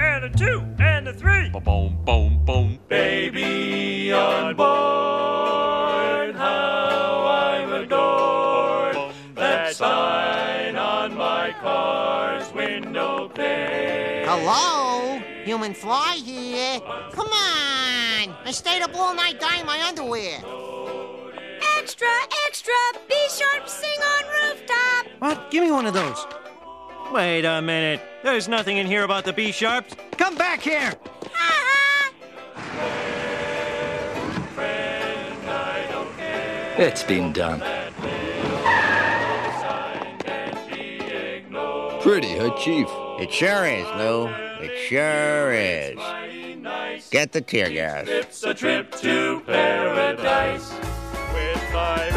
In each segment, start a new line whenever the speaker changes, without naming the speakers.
and a 2 and a 3.
Boom, boom, boom.
Baby on board, how I'm adored. That sign on my car's window pane.
Hello? Human Fly here. Come on! I stayed up all night dyeing my underwear.
Extra, extra, B-sharp sing on rooftop.
What? Give me one of those.
Wait a minute. There's nothing in here about the B-sharps. Come back here.
It's been done.
Pretty, huh, Chief?
It sure is, Lou. It sure is. Get the tear gas.
It's a trip to paradise with my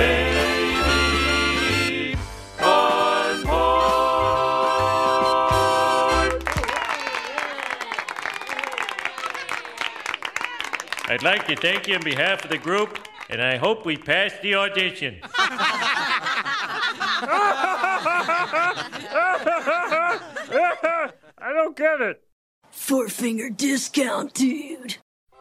baby on board.
I'd like to thank you on behalf of the group, and I hope we pass the audition.
I don't get it.
Four-finger discount, dude.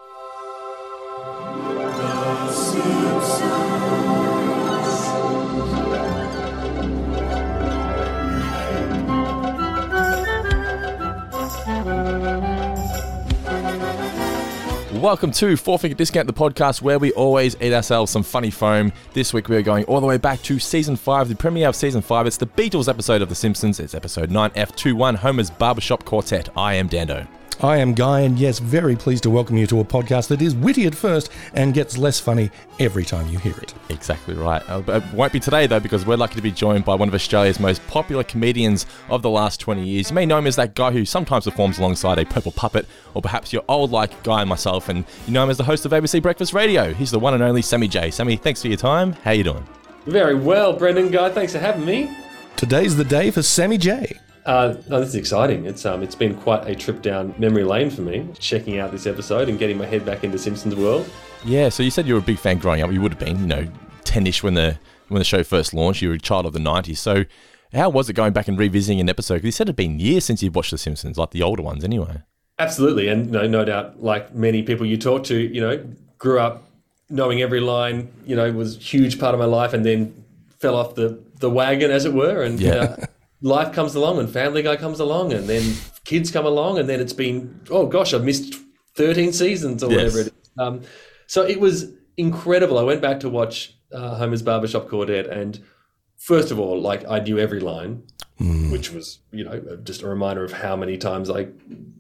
Welcome to Four Finger Discount, the podcast where we always eat ourselves some funny foam. This week we are going all the way back to Season 5, the premiere of Season 5. It's the Beatles episode of The Simpsons. It's episode 9F21, Homer's Barbershop Quartet. I am Dando.
I am Guy, and yes, very pleased to welcome you to a podcast that is witty at first and gets less funny every time you hear it.
Exactly right. It won't be today, though, because we're lucky to be joined by one of Australia's most popular comedians of the last 20 years. You may know him as that guy who sometimes performs alongside a purple puppet, or perhaps you're old like Guy and myself, and you know him as the host of ABC Breakfast Radio. He's the one and only Sammy J. Sammy, thanks for your time. How you doing?
Very well, Brendan, Guy. Thanks for having me.
Today's the day for Sammy J.
No, this is exciting. It's been quite a trip down memory lane for me, checking out this episode and getting my head back into Simpsons world.
Yeah, so you said you were a big fan growing up. You would have been, 10-ish when the show first launched. You were a child of the 90s. So how was it going back and revisiting an episode? Because you said it had been years since you've watched The Simpsons, like the older ones anyway.
Absolutely. And no doubt, like many people you talk to, grew up knowing every line, was a huge part of my life and then fell off the wagon, as it were. And life comes along and Family Guy comes along and then kids come along and then it's been, I've missed 13 seasons or whatever it is. So it was incredible. I went back to watch Homer's Barbershop Quartet and first of all, I knew every line, which was, just a reminder of how many times I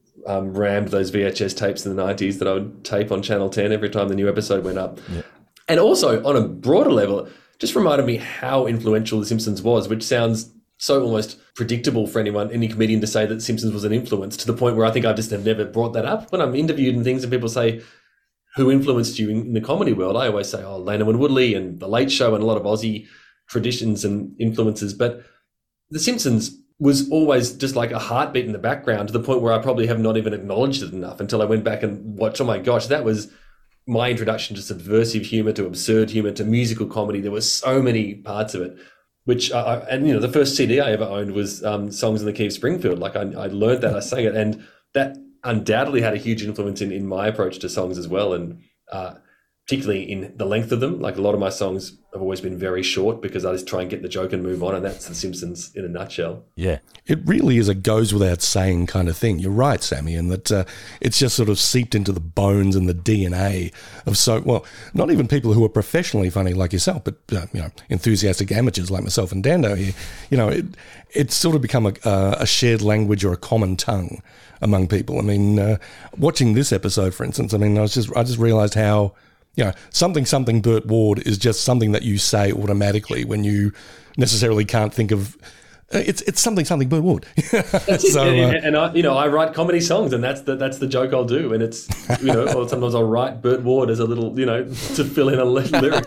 rammed those VHS tapes in the 90s that I would tape on Channel 10 every time the new episode went up. Yeah. And also on a broader level, just reminded me how influential The Simpsons was, which sounds so almost predictable for any comedian to say that Simpsons was an influence, to the point where I think I just have never brought that up. When I'm interviewed and things and people say, who influenced you in the comedy world? I always say, Leno and Woodley and The Late Show and a lot of Aussie traditions and influences. But The Simpsons was always just like a heartbeat in the background, to the point where I probably have not even acknowledged it enough until I went back and watched, oh my gosh, that was my introduction to subversive humor, to absurd humor, to musical comedy. There were so many parts of it. Which the first CD I ever owned was Songs in the Key of Springfield. I learned that, I sang it, and that undoubtedly had a huge influence in my approach to songs as well, and particularly in the length of them. A lot of my songs have always been very short because I just try and get the joke and move on, and that's The Simpsons in a nutshell.
Yeah.
It really is a goes without saying kind of thing. You're right, Sammy, and that it's just sort of seeped into the bones and the DNA of not even people who are professionally funny like yourself, but enthusiastic amateurs like myself and Dando here. It's sort of become a shared language or a common tongue among people. I mean, watching this episode, for instance, I just realised how something Burt Ward is just something that you say automatically when you necessarily can't think of. It's something Burt Ward.
So, and I write comedy songs, and that's the joke I'll do. And it's or sometimes I'll write Burt Ward as a little to fill in a lyric.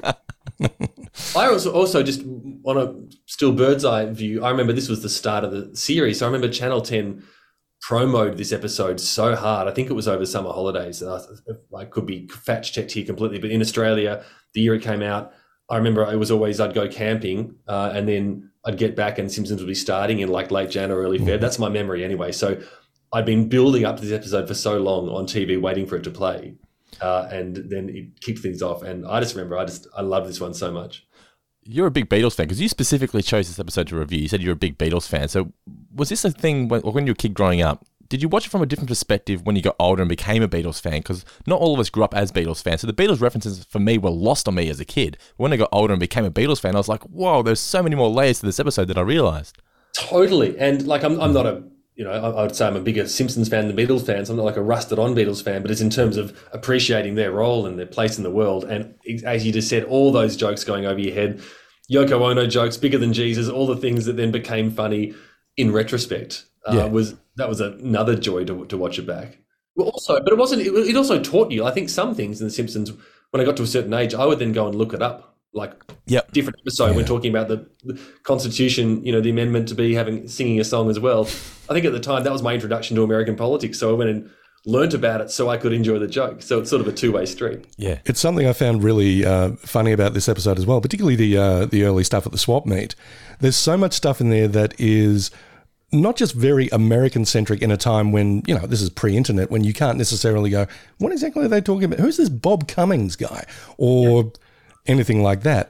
I also just on a still bird's eye view. I remember this was the start of the series. So I remember Channel 10 promoted this episode so hard. I think it was over summer holidays. I could be fact checked here completely, but in Australia, the year it came out, I remember it was always I'd go camping and then I'd get back and Simpsons would be starting in late Jan or early Feb. That's my memory anyway. So I'd been building up to this episode for so long on TV, waiting for it to play, and then it kicked things off. And I just remember, I love this one so much.
You're a big Beatles fan because you specifically chose this episode to review. You said you're a big Beatles fan. So was this a thing when you were a kid growing up? Did you watch it from a different perspective when you got older and became a Beatles fan? Because not all of us grew up as Beatles fans. So the Beatles references for me were lost on me as a kid. When I got older and became a Beatles fan, I was like, whoa, there's so many more layers to this episode than I realised.
Totally. And like, I'm not a, I would say I'm a bigger Simpsons fan than Beatles fan. So I'm not like a rusted on Beatles fan, but it's in terms of appreciating their role and their place in the world. And as you just said, all those jokes going over your head, Yoko Ono jokes, bigger than Jesus, all the things that then became funny in retrospect. That was another joy to watch it back. Well, also, but it wasn't. It also taught you. I think some things in The Simpsons, when I got to a certain age, I would then go and look it up. Like different episode when talking about the Constitution, the amendment to be singing a song as well. I think at the time that was my introduction to American politics. So I went and learnt about it so I could enjoy the joke. So it's sort of a two-way street.
Yeah, it's something I found really funny about this episode as well, particularly the early stuff at the swap meet. There's so much stuff in there that is not just very American-centric in a time when, this is pre-internet, when you can't necessarily go, what exactly are they talking about? Who's this Bob Cummings guy? Or anything like that.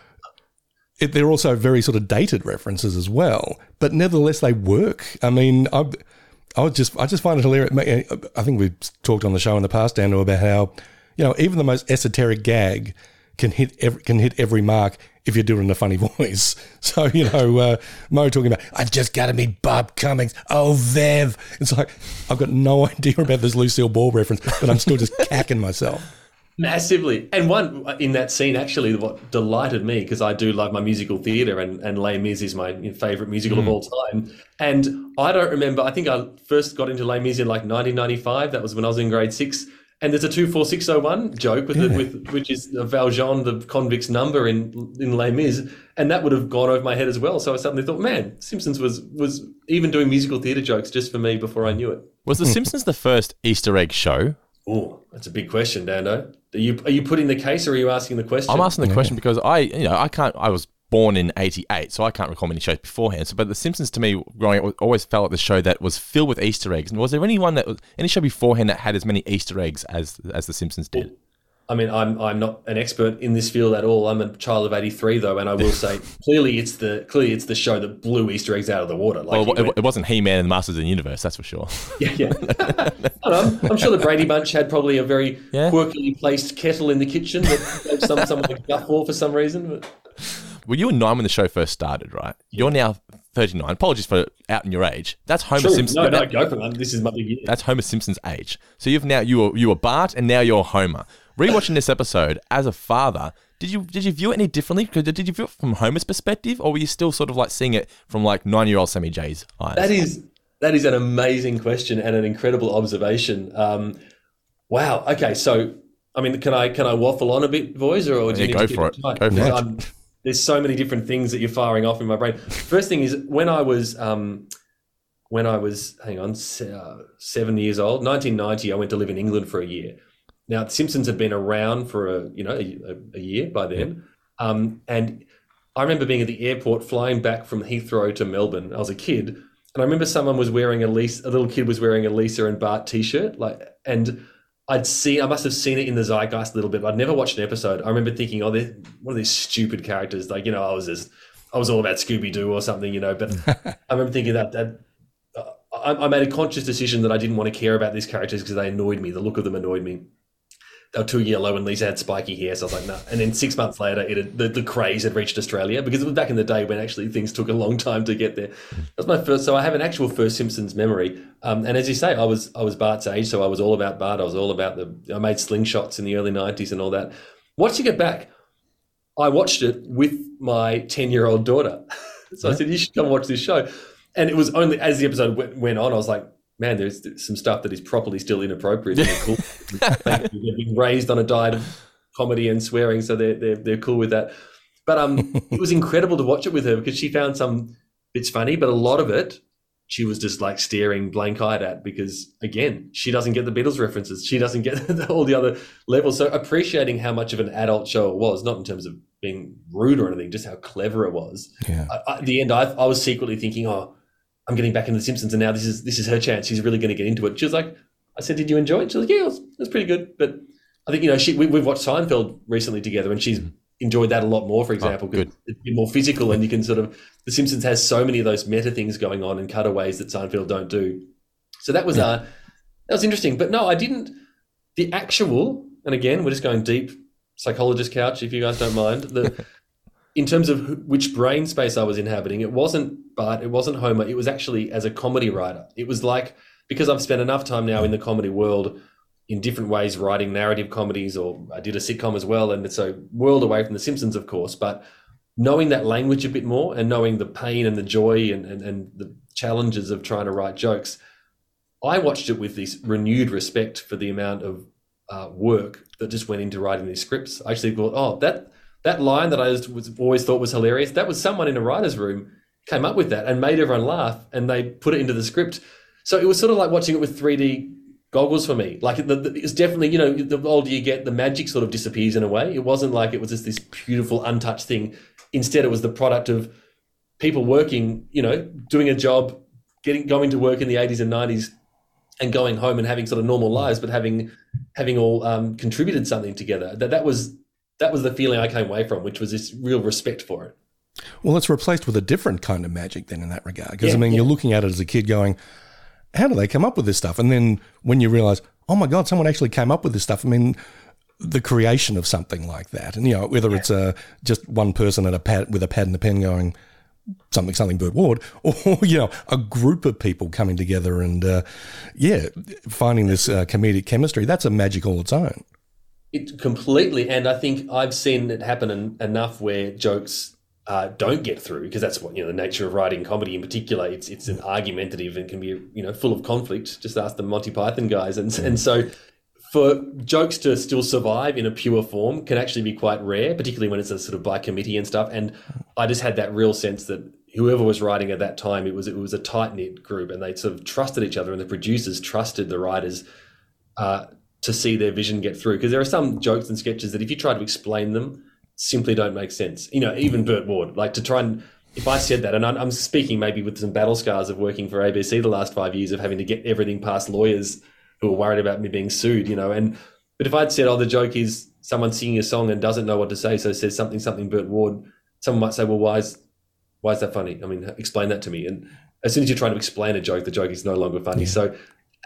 They're also very sort of dated references as well, but nevertheless they work. I mean, I just find it hilarious. I think we've talked on the show in the past, Dando, about how, even the most esoteric gag can hit every mark if you do it in a funny voice. So, Mo talking about, I've just got to meet Bob Cummings. Oh, Vev. It's like, I've got no idea about this Lucille Ball reference, but I'm still just cacking myself.
Massively. And one in that scene, actually, what delighted me, because I do love my musical theatre and Les Mis is my favourite musical of all time. And I don't remember, I think I first got into Les Mis in like 1995. That was when I was in grade 6. And there's a 24601 joke which is Valjean, the convict's number in Les Mis, and that would have gone over my head as well. So I suddenly thought, man, Simpsons was even doing musical theatre jokes just for me before I knew it.
Was The Simpsons the first Easter egg show?
Oh, that's a big question, Dando. Are you putting the case, or are you asking the question?
I'm asking the question because I was born in 88, so I can't recall many shows beforehand. So, but The Simpsons to me, growing up, always felt like the show that was filled with Easter eggs. And was there any show beforehand that had as many Easter eggs as The Simpsons did?
I mean, I'm not an expert in this field at all. I'm a child of '83 though, and I will say clearly it's the show that blew Easter eggs out of the water. Like
it wasn't He-Man and the Masters of the Universe, that's for sure.
Yeah. I'm sure the Brady Bunch had probably a very quirkily placed kettle in the kitchen that gave someone a guffawal for some reason. But...
Well, you were 9 when the show first started, right? You're now 39. Apologies for outing your age. That's Homer Simpson.
No, go for it. This is my big year.
That's Homer Simpson's age. So you were Bart, and now you're Homer. Rewatching this episode as a father, did you view it any differently? Did you view it from Homer's perspective, or were you still sort of like seeing it from like 9-year-old Sammy J's eyes?
That is an amazing question and an incredible observation. Wow. Okay. So, I mean, can I waffle on a bit, boys, or do you need
go
to
for it? Go for it.
There's so many different things that you're firing off in my brain. First thing is when I was 7 years old, 1990, I went to live in England for a year. Now, The Simpsons had been around for a year by then. And I remember being at the airport, flying back from Heathrow to Melbourne. I was a kid, and I remember someone was wearing a little kid was wearing a Lisa and Bart t-shirt, and I must have seen it in the zeitgeist a little bit, but I'd never watched an episode. I remember thinking, oh, they're one of these stupid characters. Like, I was all about Scooby-Doo or something, but I remember thinking that I made a conscious decision that I didn't want to care about these characters because they annoyed me. The look of them annoyed me. They were too yellow and Lisa had spiky hair, so I was like, no. And then 6 months later, the craze had reached Australia because it was back in the day when actually things took a long time to get there. That was my first. So I have an actual first Simpsons memory. And as you say, I was Bart's age, so I was all about Bart. I was all about I made slingshots in the early 90s and all that. Watching it back, I watched it with my 10-year-old daughter. So I said, you should come watch this show. And it was only as the episode went on, I was like, man, there's some stuff that is properly still inappropriate. And they're cool. They've been raised on a diet of comedy and swearing, so they're cool with that. But it was incredible to watch it with her because she found some bits funny, but a lot of it she was just like staring blank-eyed at because, again, she doesn't get the Beatles references. She doesn't get all the other levels. So appreciating how much of an adult show it was, not in terms of being rude or anything, just how clever it was.
Yeah.
At the end, I was secretly thinking, oh, I'm getting back into The Simpsons, and now this is her chance. She's really going to get into it. She was like, I said, did you enjoy it? She was like, yeah, it was pretty good. But I think, we've watched Seinfeld recently together, and she's enjoyed that a lot more, for example, because it's a bit more physical, and you can The Simpsons has so many of those meta things going on and cutaways that Seinfeld don't do. So that was interesting. But no, I didn't. The actual, and again, we're just going deep psychologist couch, if you guys don't mind. In terms of which brain space I was inhabiting, it wasn't Bart, it wasn't Homer. It was actually as a comedy writer. It was like, because I've spent enough time now in the comedy world in different ways, writing narrative comedies, or I did a sitcom as well, and it's a world away from The Simpsons, of course, but knowing that language a bit more and knowing the pain and the joy and the challenges of trying to write jokes, I watched it with this renewed respect for the amount of work that just went into writing these scripts. I actually thought, that line that I always thought was hilarious, that was someone in a writer's room came up with that and made everyone laugh, and they put it into the script. So it was sort of like watching it with 3D goggles for me. Like it's definitely, the older you get, the magic sort of disappears in a way. It wasn't like it was just this beautiful, untouched thing. Instead, it was the product of people working, doing a job, going to work in the 80s and 90s and going home and having sort of normal lives, but having all contributed something together. That was the feeling I came away from, which was this real respect for it.
Well, it's replaced with a different kind of magic then in that regard. Because, you're looking at it as a kid going, how do they come up with this stuff? And then when you realize, oh my God, someone actually came up with this stuff. The creation of something like that. And, whether it's just one person with a pad and a pen going, something Burt Ward, or, a group of people coming together and, finding this comedic chemistry, that's a magic all its own.
It completely, and I think I've seen it happen enough where jokes don't get through, because that's what the nature of writing comedy in particular. It's an argumentative and can be full of conflict. Just ask the Monty Python guys, and so for jokes to still survive in a pure form can actually be quite rare, particularly when it's a sort of by committee and stuff. And I just had that real sense that whoever was writing at that time, it was a tight knit group, and they sort of trusted each other, and the producers trusted the writers to see their vision get through. Because there are some jokes and sketches that if you try to explain them, simply don't make sense. Even Burt Ward, like to try and, if I said that, and I'm speaking maybe with some battle scars of working for ABC the last 5 years, of having to get everything past lawyers who are worried about me being sued, but if I'd said, the joke is someone singing a song and doesn't know what to say, so says something Burt Ward, someone might say, well, why is that funny? Explain that to me. And as soon as you're trying to explain a joke, the joke is no longer funny. Yeah. So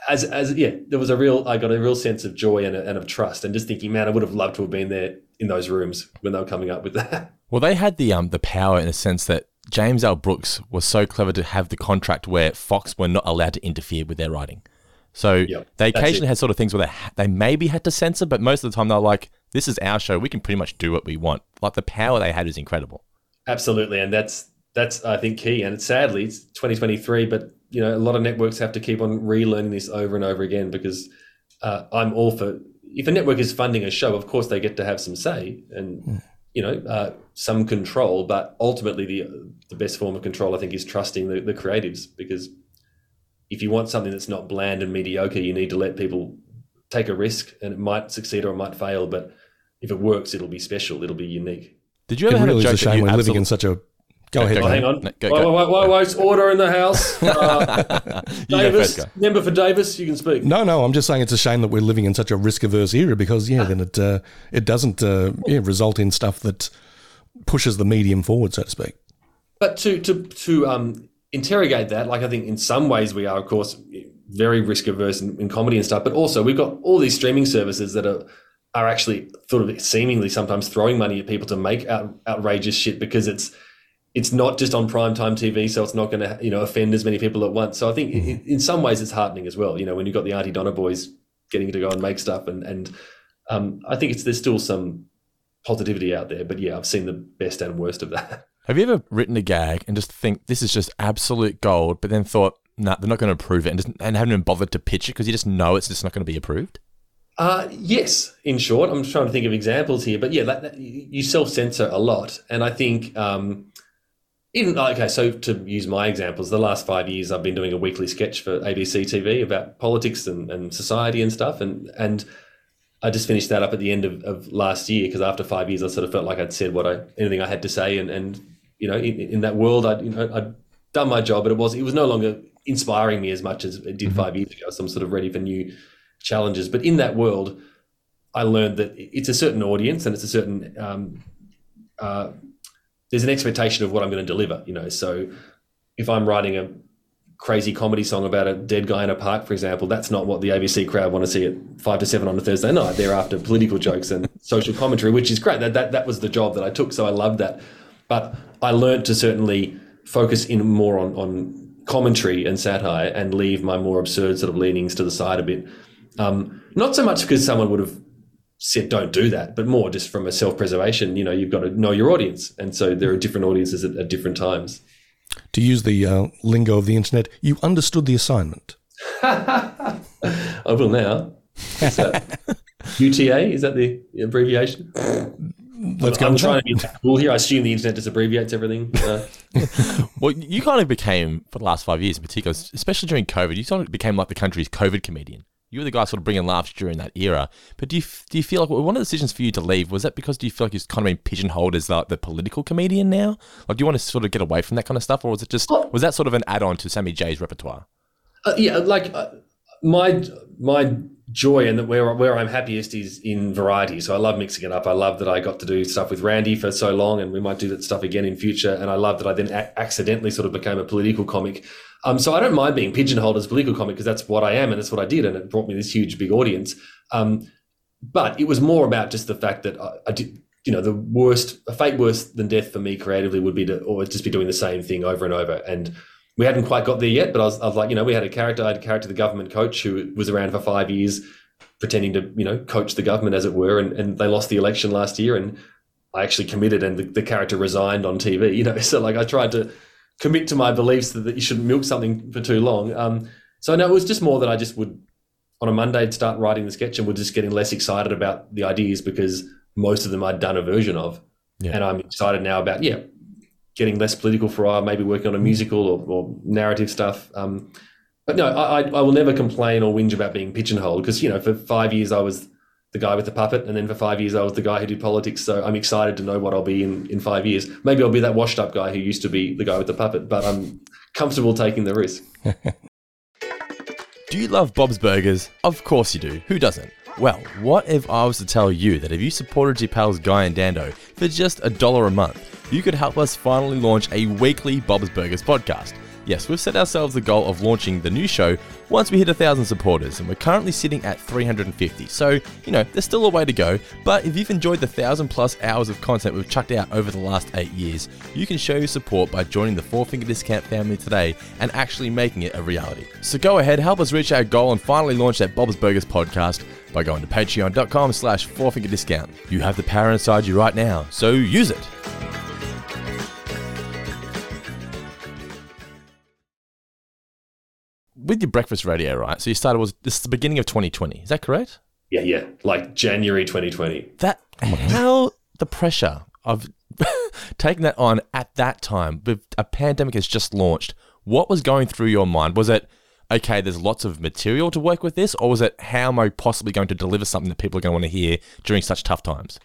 there was I got a real sense of joy and of trust, and just thinking, man, I would have loved to have been there in those rooms when they were coming up with that.
Well, they had the power in a sense that James L. Brooks was so clever to have the contract where Fox were not allowed to interfere with their writing. So they occasionally had sort of things where they maybe had to censor, but most of the time they're like, this is our show, we can pretty much do what we want. Like, the power they had is incredible.
Absolutely, and that's I think key. And sadly it's 2023, but a lot of networks have to keep on relearning this over and over again, because I'm all for, if a network is funding a show, of course they get to have some say and some control, but ultimately the best form of control, I think, is trusting the creatives, because if you want something that's not bland and mediocre, you need to let people take a risk, and it might succeed or it might fail, but if it works, it'll be special, it'll be unique.
Did you ever have a joke? It's a shame we're living
in such a... Go ahead.
Hang on. Wait, order in the house. Davis, member for Davis, you can speak.
No, I'm just saying it's a shame that we're living in such a risk-averse era, because, then it doesn't result in stuff that pushes the medium forward, so to speak.
But to interrogate that, like, I think in some ways we are, of course, very risk-averse in comedy and stuff, but also we've got all these streaming services that are actually sort of seemingly sometimes throwing money at people to make outrageous shit, because it's not just on primetime TV, so it's not going to offend as many people at once. So I think in some ways it's heartening as well. When you've got the Auntie Donna boys getting to go and make stuff, and I think there's still some positivity out there. But I've seen the best and worst of that.
Have you ever written a gag and just think this is just absolute gold, but then thought, nah, they're not going to approve it, and haven't even bothered to pitch it because you just know it's just not going to be approved?
Yes, in short. I'm trying to think of examples here, but you self-censor a lot, and I think. So to use my examples, the last 5 years I've been doing a weekly sketch for ABC TV about politics and society and stuff, and I just finished that up at the end of last year, because after 5 years I sort of felt like I'd said anything I had to say, and in that world I'd done my job, but it was no longer inspiring me as much as it did 5 years ago. So I'm sort of ready for new challenges. But in that world, I learned that it's a certain audience and it's a certain there's an expectation of what I'm going to deliver, So if I'm writing a crazy comedy song about a dead guy in a park, for example, that's not what the ABC crowd want to see at 5 to 7 on a Thursday night. They're after political jokes and social commentary, which is great. That was the job that I took, so I loved that. But I learned to certainly focus in more on commentary and satire and leave my more absurd sort of leanings to the side a bit. Not so much because someone would have said don't do that, but more just from a self-preservation. You've got to know your audience, and so there are different audiences at different times.
To use the lingo of the internet, you understood the assignment.
I will now. Is that UTA? Is that the abbreviation? I'm trying to be cool here. I assume the internet just abbreviates everything.
Well, you kind of became, for the last 5 years in particular, especially during COVID, you sort of became like the country's COVID comedian. You were the guy sort of bringing laughs during that era. But do you feel like one of the decisions for you to leave, was that because do you feel like you've kind of been pigeonholed as the political comedian now? Like, do you want to sort of get away from that kind of stuff? Or was that sort of an add-on to Sammy J's repertoire?
My joy and where I'm happiest is in variety. So I love mixing it up. I love that I got to do stuff with Randy for so long, and we might do that stuff again in future. And I love that I then accidentally sort of became a political comic. So I don't mind being pigeonholed as a political comic because that's what I am and that's what I did, and it brought me this huge, big audience. But it was more about just the fact that I did, a fate worse than death for me creatively would be to always just be doing the same thing over and over. And we hadn't quite got there yet, but I was like, we had a character, the government coach who was around for 5 years pretending to, coach the government as it were. And they lost the election last year, and I actually committed, and the character resigned on TV, so like I tried to commit to my beliefs that you shouldn't milk something for too long. So no, it was just more that I just would, on a Monday, start writing the sketch and would just getting less excited about the ideas because most of them I'd done a version of. Yeah. And I'm excited now about, getting less political for a while, maybe working on a musical or narrative stuff. But no, I will never complain or whinge about being pigeonholed because, for 5 years I was the guy with the puppet, and then for 5 years I was the guy who did politics. So I'm excited to know what I'll be in 5 years. Maybe I'll be that washed up guy who used to be the guy with the puppet, but I'm comfortable taking the risk.
Do you love Bob's Burgers? Of course you do. Who doesn't? Well, what if I was to tell you that if you supported your pals Guy and Dando for just $1 a month, you could help us finally launch a weekly Bob's Burgers podcast? Yes, we've set ourselves the goal of launching the new show once we hit 1,000 supporters, and we're currently sitting at 350. So, there's still a way to go, but if you've enjoyed the 1,000+ hours of content we've chucked out over the last 8 years, you can show your support by joining the Four Finger Discount family today and actually making it a reality. So go ahead, help us reach our goal and finally launch that Bob's Burgers podcast by going to patreon.com/fourfingerdiscount. You have the power inside you right now, so use it. With your breakfast radio, right? So you started, this is the beginning of 2020. Is that correct?
Yeah. Like January 2020.
How the pressure of taking that on at that time, a pandemic has just launched. What was going through your mind? Was it, okay, there's lots of material to work with this? Or was it, how am I possibly going to deliver something that people are going to want to hear during such tough times?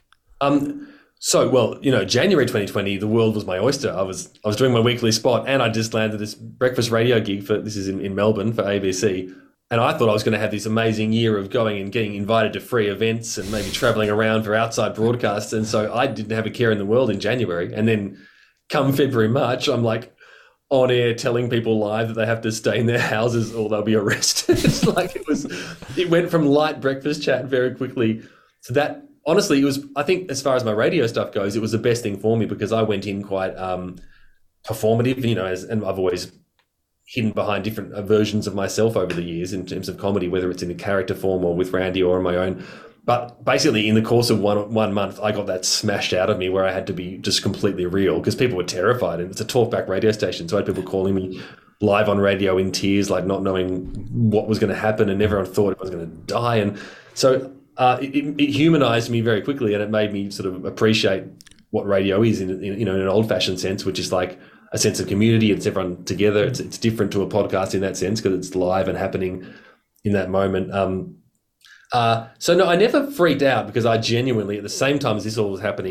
January 2020, the world was my oyster. I was doing my weekly spot, and I just landed this breakfast radio gig this is in Melbourne for ABC. And I thought I was going to have this amazing year of going and getting invited to free events and maybe traveling around for outside broadcasts. And so I didn't have a care in the world in January. And then come February, March, I'm like on air telling people live that they have to stay in their houses or they'll be arrested. It went from light breakfast chat very quickly to that. Honestly, it was, I think as far as my radio stuff goes, it was the best thing for me because I went in quite performative, and I've always hidden behind different versions of myself over the years in terms of comedy, whether it's in a character form or with Randy or on my own. But basically in the course of one month, I got that smashed out of me where I had to be just completely real because people were terrified. And it's a talkback radio station. So I had people calling me live on radio in tears, like not knowing what was going to happen, and everyone thought I was going to die. And so it humanized me very quickly, and it made me sort of appreciate what radio is in an old-fashioned sense, which is like a sense of community. It's everyone together. It's different to a podcast in that sense because it's live and happening in that moment. So no, I never freaked out because I genuinely, at the same time as this all was happening,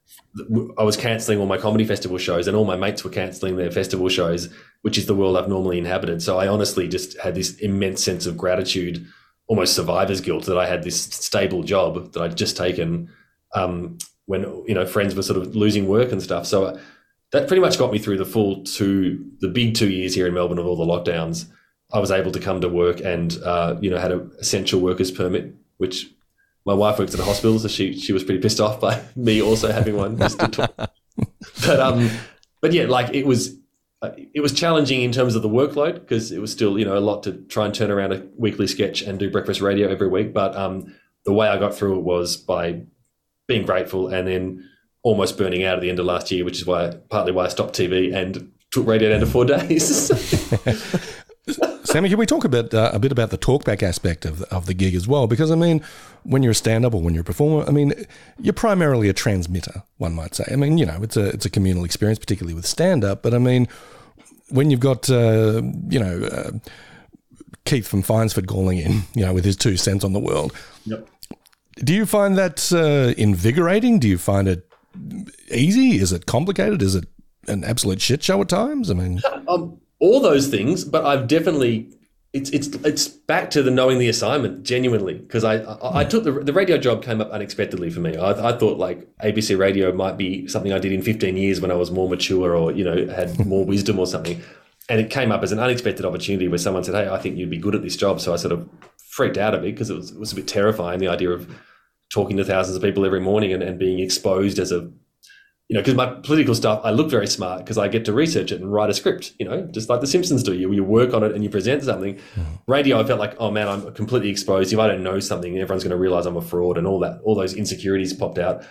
I was cancelling all my comedy festival shows, and all my mates were cancelling their festival shows, which is the world I've normally inhabited. So I honestly just had this immense sense of gratitude, almost survivor's guilt, that I had this stable job that I'd just taken when friends were sort of losing work and stuff. So that pretty much got me through the big 2 years here in Melbourne of all the lockdowns. I was able to come to work and had an essential workers permit, which my wife works at a hospital, so she was pretty pissed off by me also having one. Just to talk. But yeah, like it was challenging in terms of the workload, because it was still a lot to try and turn around a weekly sketch and do breakfast radio every week. But the way I got through it was by being grateful, and then almost burning out at the end of last year, which is partly why I stopped TV and took radio down to 4 days.
Sammy, can we talk a bit about the talkback aspect of the gig as well? Because, I mean, when you're a stand-up or when you're a performer, I mean, you're primarily a transmitter, one might say. I mean, it's a communal experience, particularly with stand-up. But, I mean, when you've got, Keith from Finesford calling in, with his 2 cents on the world,
yep.
Do you find that invigorating? Do you find it easy? Is it complicated? Is it an absolute shit show at times? I mean...
all those things, but I've definitely it's back to the knowing the assignment genuinely, because I took the radio job came up unexpectedly for me. I thought like ABC Radio might be something I did in 15 years when I was more mature or had more wisdom or something, and it came up as an unexpected opportunity where someone said, "Hey, I think you'd be good at this job." So I sort of freaked out a bit, because it was a bit terrifying, the idea of talking to thousands of people every morning and being exposed as a because my political stuff, I look very smart because I get to research it and write a script, just like The Simpsons do. You work on it and you present something. Radio, I felt like, oh man, I'm completely exposed. If I don't know something, everyone's going to realize I'm a fraud, and all those insecurities popped out.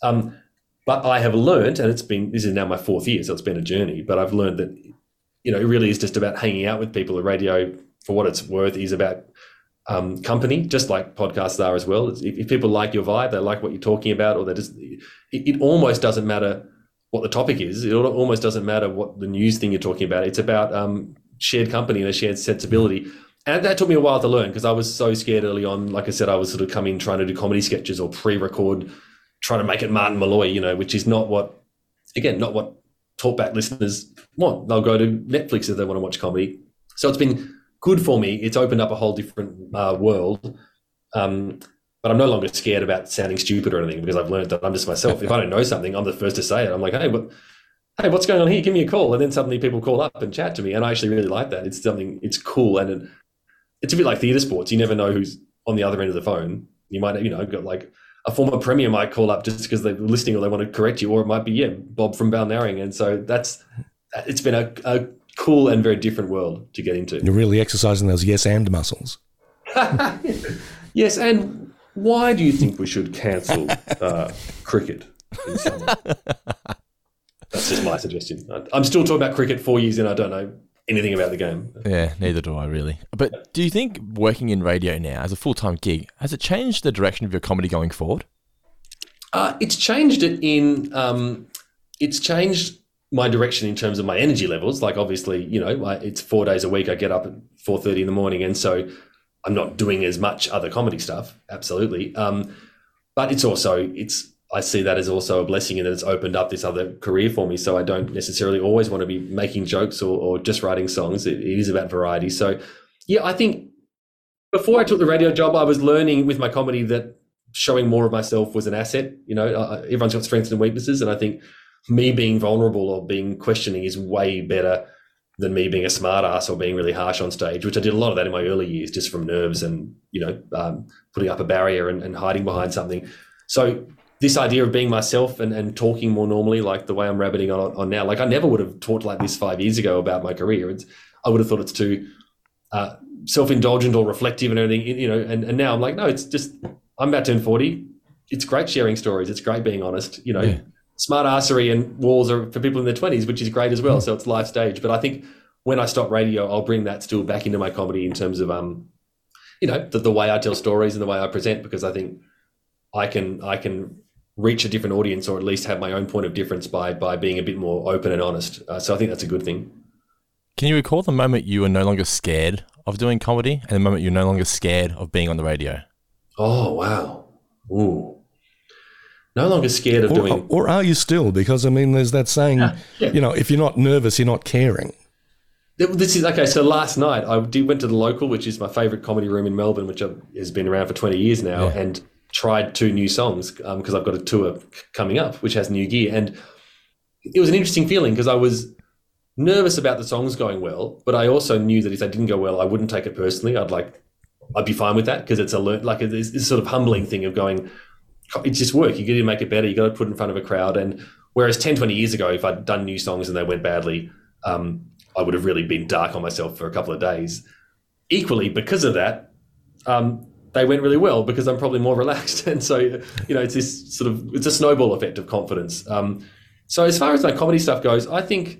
But I have learned, and this is now my 4th year, so it's been a journey, but I've learned that, it really is just about hanging out with people. The radio, for what it's worth, is about company, just like podcasts are as well. If people like your vibe, they like what you're talking about, or they just, it almost doesn't matter what the topic is. It almost doesn't matter what the news thing you're talking about. It's about shared company and a shared sensibility. And that took me a while to learn, because I was so scared early on. Like I said, I was sort of coming trying to do comedy sketches or pre-record, trying to make it Martin Malloy, which is not what talkback listeners want. They'll go to Netflix if they want to watch comedy. So it's been good for me. It's opened up a whole different world. But I'm no longer scared about sounding stupid or anything, because I've learned that I'm just myself. If I don't know something, I'm the first to say it. I'm like, hey, what's going on here? Give me a call. And then suddenly people call up and chat to me. And I actually really like that. It's cool. And it's a bit like theatre sports. You never know who's on the other end of the phone. You might, got like a former premier might call up just because they're listening or they want to correct you, or it might be, Bob from Balnarring. And so it's been a cool and very different world to get into.
You're really exercising those yes and muscles.
Yes, and why do you think we should cancel cricket in summer? That's just my suggestion. I'm still talking about cricket 4 years in. I don't know anything about the game.
Yeah, neither do I really. But do you think working in radio now as a full-time gig, has it changed the direction of your comedy going forward?
It's changed it it's changed my direction in terms of my energy levels. Like obviously, it's 4 days a week. I get up at 4:30 in the morning, and so I'm not doing as much other comedy stuff. Absolutely. But I see that as also a blessing in that it's opened up this other career for me. So I don't necessarily always want to be making jokes or just writing songs. It is about variety. So yeah, I think before I took the radio job, I was learning with my comedy that showing more of myself was an asset. Everyone's got strengths and weaknesses. And I think me being vulnerable or being questioning is way better than me being a smart ass or being really harsh on stage, which I did a lot of that in my early years, just from nerves and, putting up a barrier and hiding behind something. So this idea of being myself and talking more normally, like the way I'm rabbiting on now, like I never would have talked like this 5 years ago about my career. I would have thought it's too self-indulgent or reflective and everything, and now I'm like, no, it's just, I'm about to turn 40. It's great sharing stories. It's great being honest, Yeah. Smart assery and walls are for people in their 20s, which is great as well. So it's life stage. But I think when I stop radio, I'll bring that still back into my comedy in terms of, the way I tell stories and the way I present, because I think I can reach a different audience, or at least have my own point of difference by being a bit more open and honest. So I think that's a good thing.
Can you recall the moment you were no longer scared of doing comedy and the moment you're no longer scared of being on the radio?
Oh, wow. Ooh. no longer scared of doing.
Or are you still? Because, I mean, there's that saying, you know, if you're not nervous, you're not caring.
This is okay. So last night I went to the Local, which is my favourite comedy room in Melbourne, which has been around for 20 years now, and tried 2 new songs because I've got a tour coming up, which has new gear. And it was an interesting feeling because I was nervous about the songs going well, but I also knew that if they didn't go well, I wouldn't take it personally. I'd be fine with that because it's it's sort of humbling thing of going, it's just work. You got to make it better. You got to put it in front of a crowd. And whereas 10, 20 years ago, if I'd done new songs and they went badly, I would have really been dark on myself for a couple of days. Equally, because of that, they went really well because I'm probably more relaxed. And so, you know, it's this sort of, it's a snowball effect of confidence. So as far as my comedy stuff goes, I think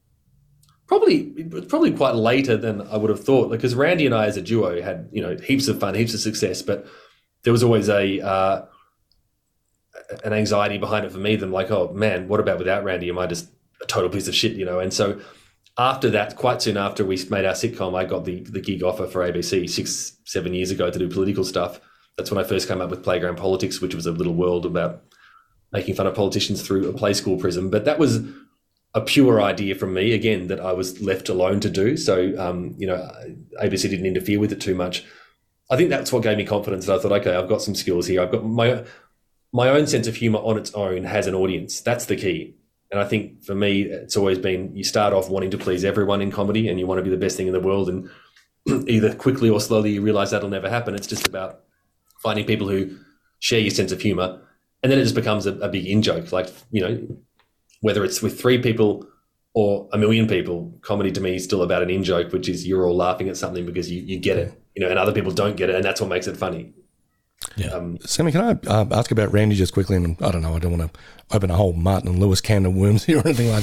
probably quite later than I would have thought, because Randy and I as a duo had, you know, heaps of fun, heaps of success, but there was always an anxiety behind it for me. Them like, oh man, what about without Randy? Am I just a total piece of shit, you know? And so after that, quite soon after we made our sitcom, I got the gig offer for ABC 6-7 years ago to do political stuff. That's when I first came up with Playground Politics, which was a little world about making fun of politicians through a play school prism. But that was a pure idea from me, again, that I was left alone to do. So, you know, ABC didn't interfere with it too much. I think that's what gave me confidence. That I thought, okay, I've got some skills here. I've got my own sense of humor on its own has an audience. That's the key. And I think for me, it's always been, you start off wanting to please everyone in comedy and you want to be the best thing in the world. And either quickly or slowly you realize that'll never happen. It's just about finding people who share your sense of humor. And then it just becomes a big in-joke. Like, you know, whether it's with 3 people or 1 million people, comedy to me is still about an in-joke, which is you're all laughing at something because you get it, you know, and other people don't get it. And that's what makes it funny.
Yeah. Sammy, can I ask about Randy just quickly? And I don't know, I don't want to open a whole Martin and Lewis can of worms here or anything like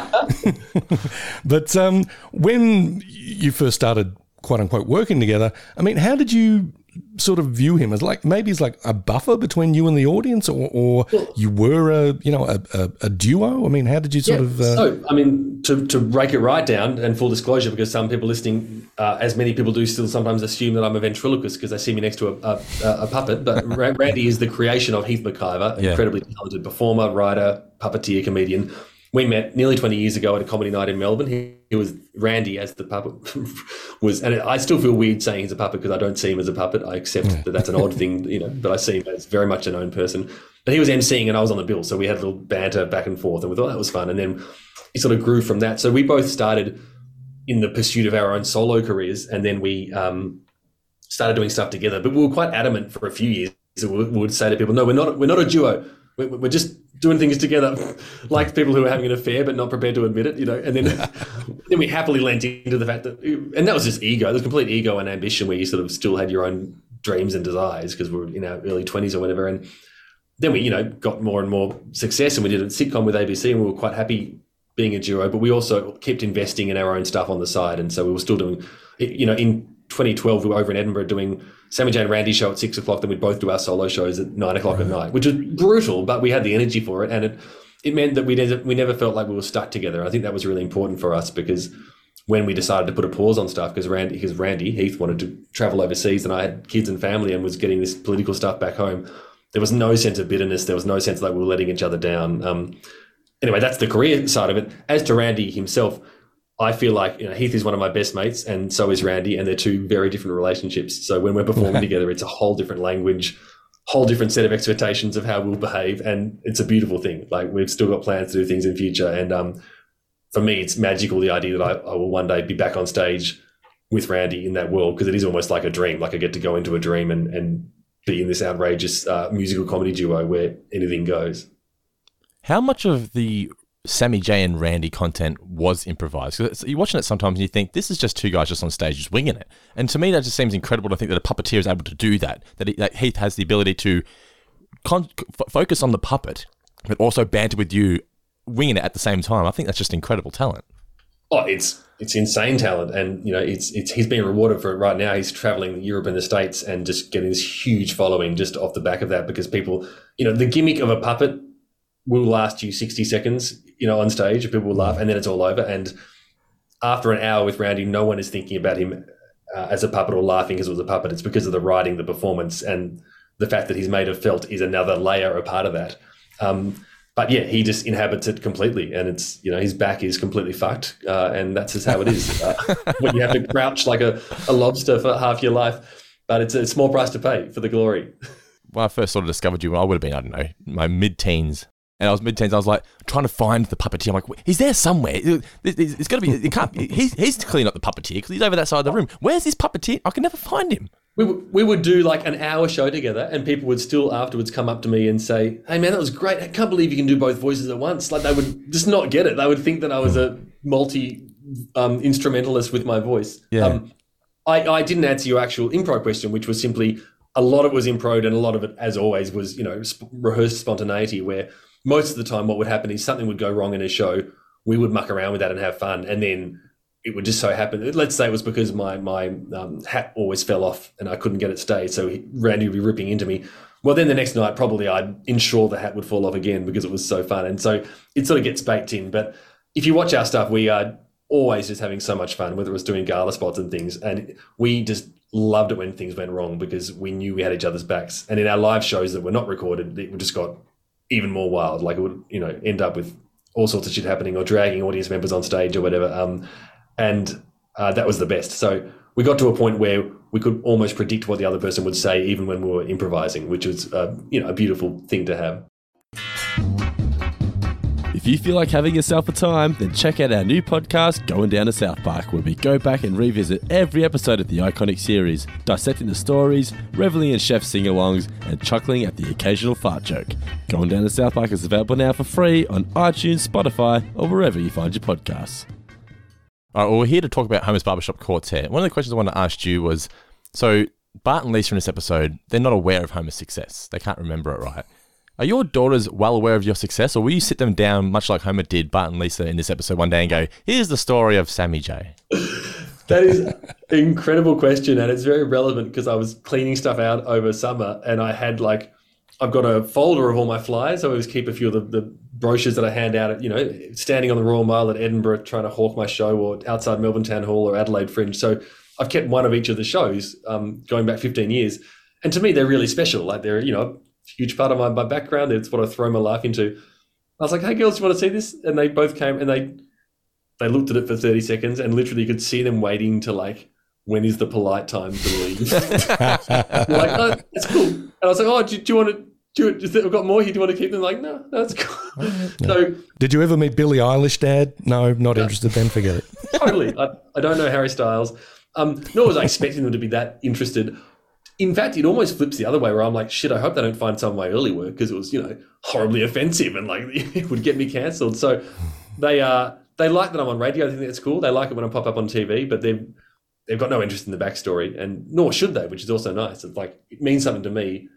that. But when you first started, quote unquote, working together, I mean, how did you sort of view him as like, maybe he's like a buffer between you and the audience, or you were a duo? I mean, how did you sort of?
So, I mean, to break it right down, and full disclosure, because some people listening, as many people do, still sometimes assume that I'm a ventriloquist because they see me next to a puppet. But Randy is the creation of Heath McIver, incredibly talented performer, writer, puppeteer, comedian. We met nearly 20 years ago at a comedy night in Melbourne. He was Randy as the puppet was, and I still feel weird saying he's a puppet because I don't see him as a puppet. I accept that that's an odd thing, you know, but I see him as very much an own person. But he was emceeing and I was on the bill, so we had a little banter back and forth, and we thought that was fun. And then it sort of grew from that. So we both started in the pursuit of our own solo careers, and then we started doing stuff together. But we were quite adamant for a few years. So we would say to people, "No, we're not a duo. We're just doing things together," like people who are having an affair but not prepared to admit it, you know. And then we happily lent into the fact that, and that was just ego. There's complete ego and ambition where you sort of still had your own dreams and desires because we're in our early 20s or whatever. And then we, you know, got more and more success, and we did a sitcom with ABC, and we were quite happy being a duo. But we also kept investing in our own stuff on the side, and so we were still doing, you know, in 2012 we were over in Edinburgh doing Sammy J and Randy's show at 6 o'clock, then we'd both do our solo shows at 9 o'clock at night, which was brutal, but we had the energy for it. And it meant that we never felt like we were stuck together. I think that was really important for us, because when we decided to put a pause on stuff, because Randy, Heath, wanted to travel overseas and I had kids and family and was getting this political stuff back home, there was no sense of bitterness. There was no sense like we were letting each other down. Anyway, that's the career side of it. As to Randy himself, I feel like, you know, Heath is one of my best mates and so is Randy, and they're 2 very different relationships. So when we're performing together, it's a whole different language, whole different set of expectations of how we'll behave, and it's a beautiful thing. Like, we've still got plans to do things in future, and for me, it's magical, the idea that I will one day be back on stage with Randy in that world, because it is almost like a dream. Like, I get to go into a dream and be in this outrageous musical comedy duo where anything goes.
How much of the Sammy J and Randy content was improvised? Because you're watching it sometimes and you think, this is just 2 guys just on stage just winging it. And to me, that just seems incredible to think that a puppeteer is able to do that, that Heath has the ability to focus on the puppet, but also banter with you, winging it at the same time. I think that's just incredible talent.
Oh, it's insane talent. And, you know, he's being rewarded for it right now. He's traveling Europe and the States and just getting this huge following just off the back of that, because people, you know, the gimmick of a puppet will last you 60 seconds, you know, on stage. People will laugh and then it's all over. And after an hour with Randy, no one is thinking about him as a puppet or laughing because it was a puppet. It's because of the writing, the performance, and the fact that he's made of felt is another layer, a part of that. But yeah, he just inhabits it completely, and it's, you know, his back is completely fucked, and that's just how it is. When you have to crouch like a lobster for half your life, but it's a small price to pay for the glory.
When I first sort of discovered you, I would have been, I don't know, my mid-teens. And I was mid-teens, I was like trying to find the puppeteer. I'm like, he's there somewhere. It's got to be, it can't, he's clearly not the puppeteer because he's over that side of the room. Where's this puppeteer? I can never find him.
We would do like an hour show together, and people would still afterwards come up to me and say, "Hey man, that was great. I can't believe you can do both voices at once." Like, they would just not get it. They would think that I was a multi instrumentalist with my voice.
Yeah.
I didn't answer your actual improv question, which was simply a lot of it was improv, and a lot of it, as always, was, you know, rehearsed spontaneity, where most of the time what would happen is something would go wrong in a show. We would muck around with that and have fun, and then it would just so happen. Let's say it was because my hat always fell off and I couldn't get it stayed, so Randy would be ripping into me. Well, then the next night probably I'd ensure the hat would fall off again because it was so fun, and so it sort of gets baked in. But if you watch our stuff, we are always just having so much fun, whether it was doing gala spots and things, and we just loved it when things went wrong because we knew we had each other's backs. And in our live shows that were not recorded, it just got even more wild. Like, it would, you know, end up with all sorts of shit happening or dragging audience members on stage or whatever. And that was the best. So we got to a point where we could almost predict what the other person would say even when we were improvising, which was, you know, a beautiful thing to have.
If you feel like having yourself a time, then check out our new podcast, Going Down to South Park, where we go back and revisit every episode of the iconic series, dissecting the stories, reveling in chef sing-alongs, and chuckling at the occasional fart joke. Going Down to South Park is available now for free on iTunes, Spotify, or wherever you find your podcasts.
All right, well, we're here to talk about Homer's Barbershop Quartet. One of the questions I wanted to ask you was, so Bart and Lisa in this episode, they're not aware of Homer's success. They can't remember it right. Are your daughters well aware of your success, or will you sit them down, much like Homer did, Bart and Lisa, in this episode one day and go, here's the story of Sammy J?
That is an incredible question, and it's very relevant because I was cleaning stuff out over summer, and I had I've got a folder of all my flyers. I always keep a few of the brochures that I hand out at, you know, standing on the Royal Mile at Edinburgh trying to hawk my show, or outside Melbourne Town Hall or Adelaide Fringe. So I've kept one of each of the shows going back 15 years. And to me, they're really special. Like, they're, you know, huge part of my background. It's what I throw my life into. I was like, hey, girls, do you want to see this? And they both came and they looked at it for 30 seconds and literally you could see them waiting to, like, when is the polite time to leave? Like, oh, that's cool. And I was like, oh, do you want to, we've got more here. Do you want to keep them? Like, no, that's cool.
No.
So,
did you ever meet Billie Eilish, Dad? No, not interested then, forget it.
Totally. I don't know Harry Styles. Nor was I expecting them to be that interested. In fact, it almost flips the other way where I'm like, shit, I hope they don't find some of my early work because it was, you know, horribly offensive and, like, it would get me cancelled. So they like that I'm on radio. I think that's cool. They like it when I pop up on TV, but they've got no interest in the backstory, and nor should they, which is also nice. It's like, it means something to me.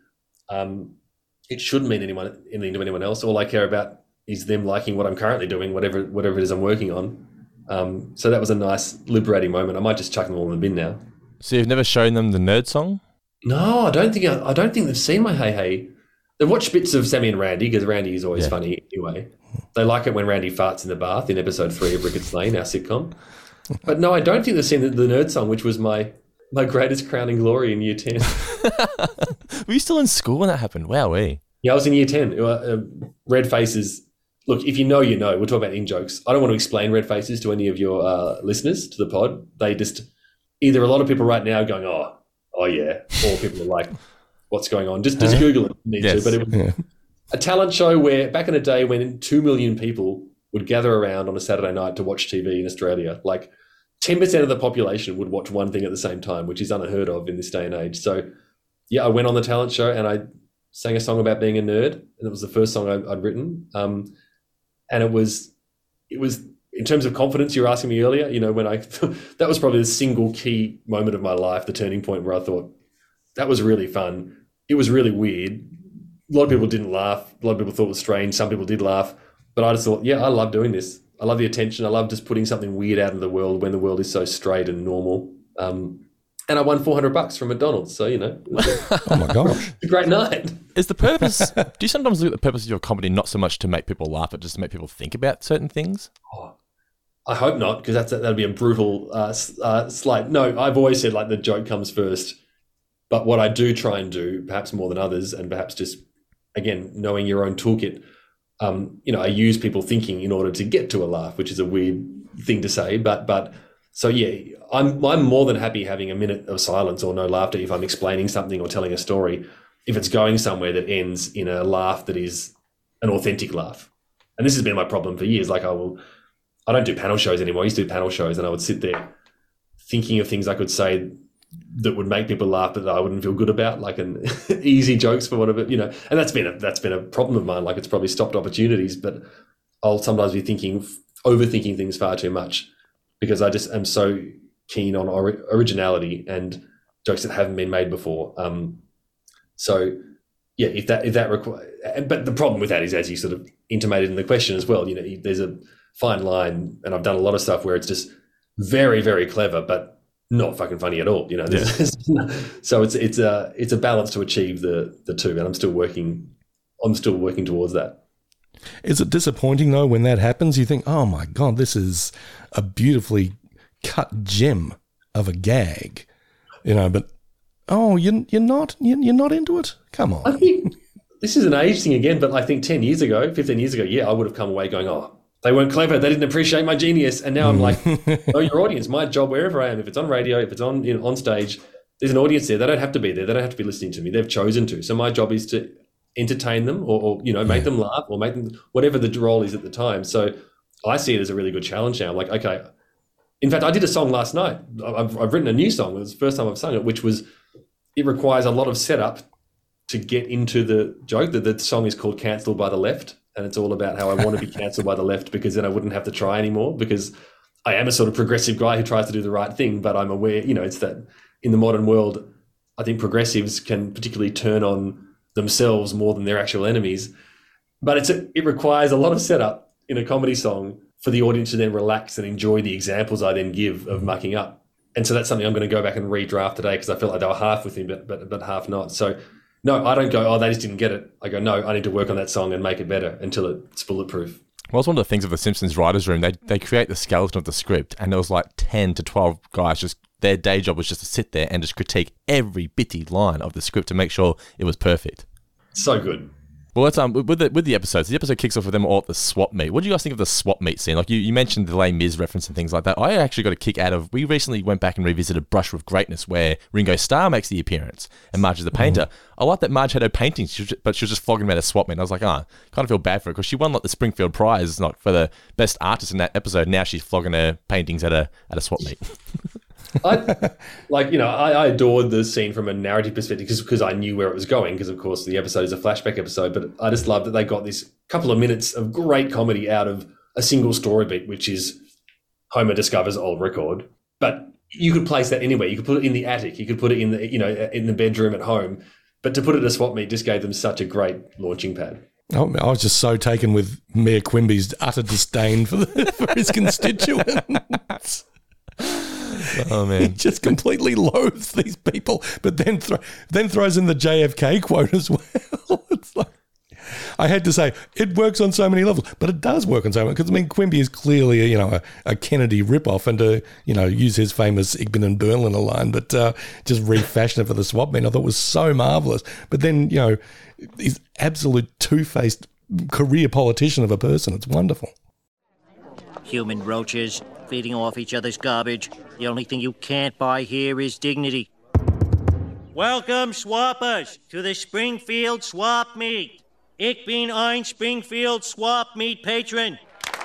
It shouldn't mean anything to anyone else. All I care about is them liking what I'm currently doing, whatever it is I'm working on. So that was a nice liberating moment. I might just chuck them all in the bin now.
So you've never shown them the Nerd Song?
No, I don't think they've seen my Hey Hey. They've watched bits of Sammy and Randy because Randy is always funny anyway. They like it when Randy farts in the bath in episode 3 of Ricketts Lane, our sitcom. But no, I don't think they've seen the Nerd Song, which was my greatest crowning glory in year 10.
Were you still in school when that happened? Wowee.
Yeah, I was in year 10. Red Faces. Look, if you know, you know. We'll talk about in-jokes. I don't want to explain Red Faces to any of your listeners to the pod. They just, either a lot of people right now going, oh yeah, or people are like, what's going on? Just Google it.
Yes.
But it was a talent show where back in a day when 2 million people would gather around on a Saturday night to watch TV in Australia, like 10% of the population would watch one thing at the same time, which is unheard of in this day and age. So yeah, I went on the talent show and I sang a song about being a nerd, and it was the first song I'd written. And it was in terms of confidence, you were asking me earlier, you know, when that was probably the single key moment of my life, the turning point where I thought, that was really fun. It was really weird. A lot of people didn't laugh. A lot of people thought it was strange. Some people did laugh. But I just thought, yeah, I love doing this. I love the attention. I love just putting something weird out in the world when the world is so straight and normal. And I won $400 from McDonald's. So, you know.
Oh, my gosh.
A great night.
Is the purpose, do you sometimes look at the purpose of your comedy not so much to make people laugh, but just to make people think about certain things?
Oh, I hope not, because that'd be a brutal slight. No, I've always said, like, the joke comes first. But what I do try and do, perhaps more than others, and perhaps just again, knowing your own toolkit, I use people thinking in order to get to a laugh, which is a weird thing to say, but so yeah, I'm more than happy having a minute of silence or no laughter if I'm explaining something or telling a story, if it's going somewhere that ends in a laugh that is an authentic laugh. And this has been my problem for years. Like I don't do panel shows anymore. I used to do panel shows and I would sit there thinking of things I could say that would make people laugh, but that I wouldn't feel good about, like an easy jokes for whatever, and that's been a problem of mine. Like it's probably stopped opportunities, but I'll sometimes be overthinking things far too much because I just am so keen on originality and jokes that haven't been made before. So yeah, if that requires, but the problem with that is, as you sort of intimated in the question as well, there's a fine line, and I've done a lot of stuff where it's just very, very clever, but not fucking funny at all. So it's a balance to achieve the two, and I'm still working towards that.
Is it disappointing though when that happens? You think, oh my God, this is a beautifully cut gem of a gag, but oh, you're not into it. Come on.
I think this is an age thing again, but I think 15 years ago, yeah, I would have come away going, oh, they weren't clever. They didn't appreciate my genius. And now I'm like, know your audience. My job, wherever I am, if it's on radio, if it's on stage, there's an audience there. They don't have to be there. They don't have to be listening to me. They've chosen to. So my job is to entertain them or make them laugh or make them, whatever the role is at the time. So I see it as a really good challenge now. I'm like, okay. In fact, I did a song last night. I've written a new song. It was the first time I've sung it, which was, it requires a lot of setup to get into the joke. The song is called Cancelled by the Left. And it's all about how I want to be cancelled by the left because then I wouldn't have to try anymore, because I am a sort of progressive guy who tries to do the right thing, but I'm aware, it's that in the modern world, I think progressives can particularly turn on themselves more than their actual enemies. But it requires a lot of setup in a comedy song for the audience to then relax and enjoy the examples I then give of mucking up. And so that's something I'm going to go back and redraft today because I feel like they were half with him, but half not. So no, I don't go, oh, they just didn't get it. I go, no, I need to work on that song and make it better until it's bulletproof.
Well, it's one of the things of the Simpsons writers' room. They create the skeleton of the script, and there was like 10 to 12 guys just, their day job was just to sit there and just critique every bitty line of the script to make sure it was perfect.
So good.
Well, let's with the episodes. The episode kicks off with them all at the swap meet. What do you guys think of the swap meet scene? Like you mentioned the Les Mis reference and things like that. I actually got a kick out of. We recently went back and revisited Brush with Greatness, where Ringo Starr makes the appearance and Marge is the painter. I like that Marge had her paintings, but she was just flogging them at a swap meet. And I was like, kind of feel bad for her because she won like the Springfield Prize, like for the best artist in that episode. Now she's flogging her paintings at a swap meet.
I adored the scene from a narrative perspective because I knew where it was going, because of course the episode is a flashback episode, but I just love that they got this couple of minutes of great comedy out of a single story beat, which is Homer discovers old record. But you could place that anywhere. You could put it in the attic, you could put it in the bedroom at home, but to put it at a swap meet just gave them such a great launching pad.
Oh, I was just so taken with Mayor Quimby's utter disdain for his constituents.
Oh man,
he just completely loathes these people, but then throws in the JFK quote as well. It's like, I had to say it works on so many levels, but it does work on so many, because Quimby is clearly a Kennedy ripoff, and to use his famous Ich bin in Berlin line, but just refashion it for the swap meet, I thought was so marvelous. But then he's absolute two-faced career politician of a person. It's wonderful.
Human roaches feeding off each other's garbage. The only thing you can't buy here is dignity.
Welcome, swappers, to the Springfield Swap Meet. Ich bin ein Springfield Swap Meet patron.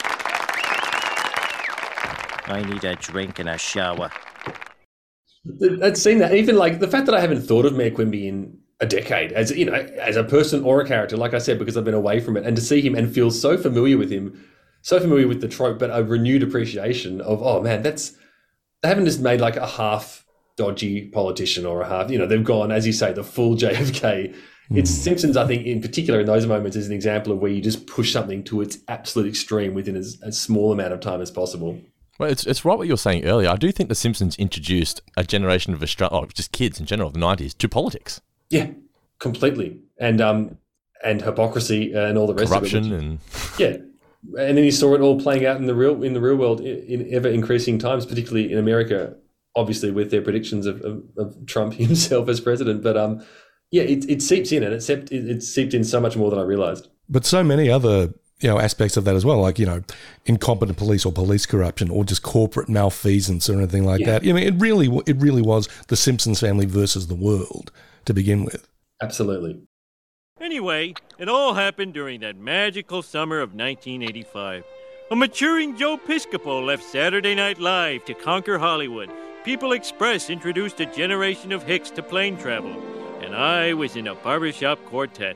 I need a drink and a shower.
I've seen that. Even like the fact that I haven't thought of Mayor Quimby in a decade, as a person or a character, like I said, because I've been away from it, and to see him and feel so familiar with him, so familiar with the trope, but a renewed appreciation of, oh man, they haven't just made like a half dodgy politician or a half, they've gone, as you say, the full JFK. It's Simpsons, I think, in particular in those moments is an example of where you just push something to its absolute extreme within as small amount of time as possible.
Well, it's right what you were saying earlier. I do think The Simpsons introduced a generation of just kids in general of the 90s to politics.
Yeah, completely. And hypocrisy and all the rest
Corruption
of it.
and...
Yeah. And then you saw it all playing out in the real world in ever increasing times, particularly in America, obviously with their predictions of Trump himself as president. But Yeah, it seeps in, and it seeped in so much more than I realised.
But so many other aspects of that as well, like incompetent police or police corruption or just corporate malfeasance or anything like that. I mean, it really was the Simpsons family versus the world to begin with.
Absolutely.
Anyway, it all happened during that magical summer of 1985. A maturing Joe Piscopo left Saturday Night Live to conquer Hollywood. People Express introduced a generation of hicks to plane travel, and I was in a barbershop quartet.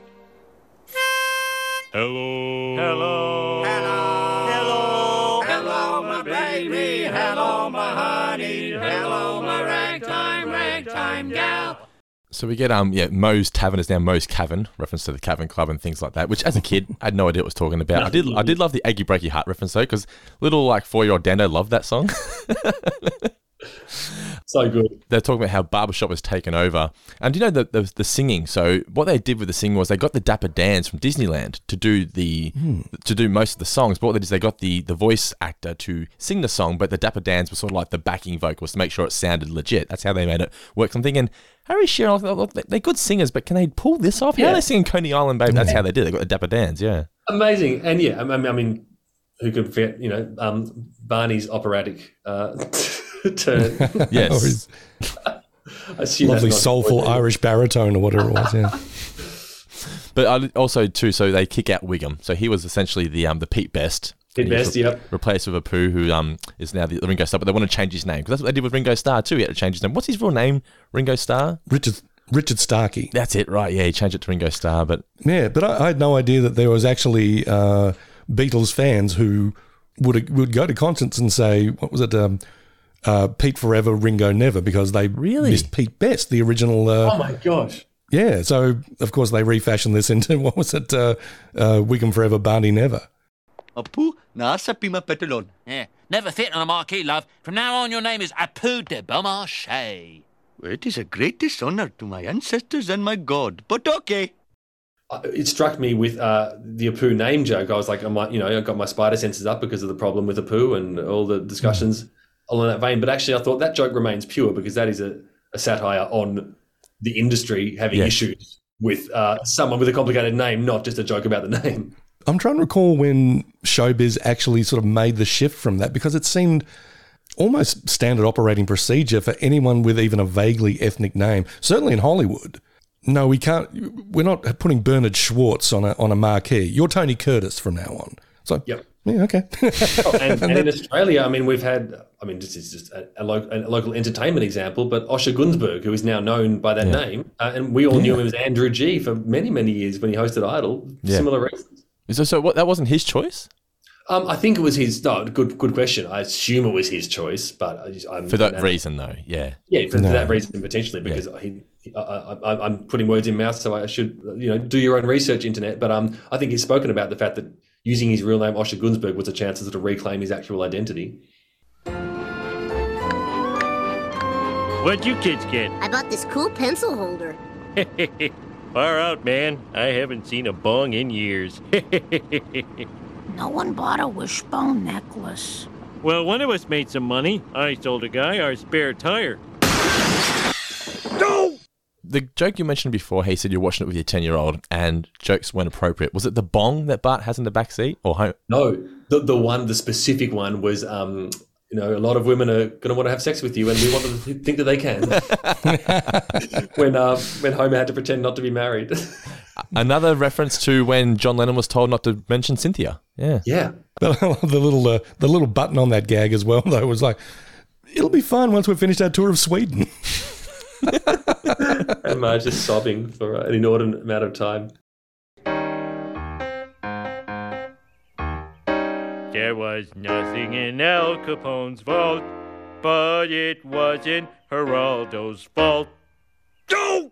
Hello.
Hello.
Hello.
Hello.
Hello, my baby. Hello, my honey. Hello, my ragtime gal.
So we get Moe's Tavern is now Moe's Cavern, reference to the Cavern Club and things like that, which as a kid I had no idea what it was talking about. I did love the Eggy Breaky Heart reference though, because little 4-year-old Dando loved that song.
So good.
They're talking about how barbershop was taken over. And you know the singing? So what they did with the singing was they got the Dapper Dans from Disneyland to do most of the songs. But what they did is they got the voice actor to sing the song, but the Dapper Dans were sort of like the backing vocals to make sure it sounded legit. That's how they made it work. So I'm thinking, Harry Shearer, they're good singers, but can they pull this off? How are they singing Coney Island, Babe? That's how they did it. They got the Dapper Dans, yeah.
Amazing. And yeah, I mean, who could forget, Barney's operatic turn.
Yes.
Lovely soulful Irish baritone or whatever it was, yeah.
But also too, so they kick out Wiggum. So he was essentially the Pete Best.
Pete Best, yep.
Replaced with Apu, who is now the Ringo Starr, but they want to change his name because that's what they did with Ringo Starr too. He had to change his name. What's his real name? Ringo Starr?
Richard Starkey.
That's it, right? Yeah, he changed it to Ringo Starr, but
I had no idea that there was actually Beatles fans who would go to concerts and say, what was it? Pete forever, Ringo never, because they missed Pete Best, the original.
Oh my gosh!
Yeah, so of course they refashioned this into what was it? Wiggum forever, Barney never.
Apu nasa pima petulon.
Yeah, never fit on a marquee, love. From now on, your name is Apu de Beaumarchais.
It is a great dishonour to my ancestors and my God, but okay.
It struck me with the Apu name joke. I was like, I got my spider senses up because of the problem with Apu and all the discussions along that vein. But actually, I thought that joke remains pure because that is a satire on the industry having issues with someone with a complicated name, not just a joke about the name.
I'm trying to recall when Showbiz actually sort of made the shift from that, because it seemed almost standard operating procedure for anyone with even a vaguely ethnic name, certainly in Hollywood. No, we can't. We're not putting Bernard Schwartz on a marquee. You're Tony Curtis from now on. So,
yep.
Yeah, okay.
and in Australia, I mean, we've had, this is just a local entertainment example, but Osher Gunsberg, who is now known by that name, and we all knew him as Andrew G for many, many years when he hosted Idol. Similar reasons.
So what, that wasn't his choice?
I think it was his. No, good question. I assume it was his choice, but
for that reason, though, yeah,
for that reason potentially, because I'm putting words in mouth, so I should do your own research, internet. But I think he's spoken about the fact that using his real name Osher Gunsberg was a chance to sort of reclaim his actual identity.
What'd you kids get?
I bought this cool pencil holder.
Far out, man. I haven't seen a bong in years.
No one bought a wishbone necklace.
Well, one of us made some money. I sold a guy our spare tire.
No! The joke you mentioned before, he said you're watching it with your 10-year-old and jokes weren't appropriate. Was it the bong that Bart has in the back seat or home?
No, the specific one was, a lot of women are going to want to have sex with you and we want them to think that they can. when Homer had to pretend not to be married.
Another reference to when John Lennon was told not to mention Cynthia. Yeah.
Yeah.
But I love the little button on that gag as well, though. It was like, it'll be fine once we've finished our tour of Sweden.
And Marge just sobbing for an inordinate amount of time.
There was nothing in Al Capone's vault, but it wasn't Geraldo's fault.
Go!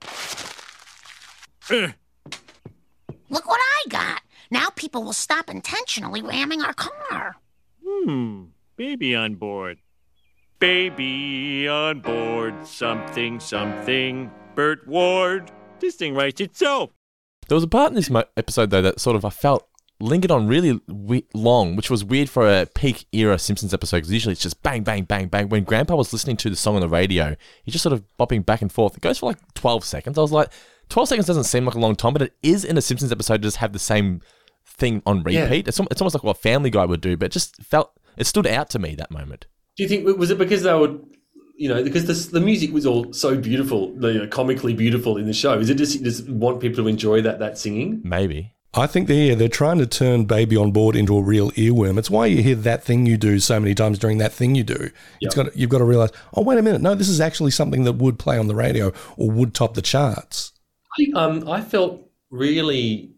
Look what I got. Now people will stop intentionally ramming our car.
Baby on board. Baby on board, something, something. Burt Ward. This thing writes itself.
There was a part in this episode, though, that sort of I felt lingered on really long, which was weird for a peak era Simpsons episode, because usually it's just bang, bang, bang, bang. When Grandpa was listening to the song on the radio, he's just sort of bopping back and forth. It goes for like 12 seconds. I was like, 12 seconds doesn't seem like a long time, but it is in a Simpsons episode to just have the same thing on repeat. It's almost like what Family Guy would do, but it stood out to me that moment.
Do you think, was it because they would, because the music was all so beautiful, comically beautiful in the show? Is it just want people to enjoy that singing?
Maybe.
I think they're trying to turn Baby on Board into a real earworm. It's why you hear That Thing You Do so many times during That Thing You Do. Yep. You've got to realise, oh, wait a minute, no, this is actually something that would play on the radio or would top the charts.
I felt really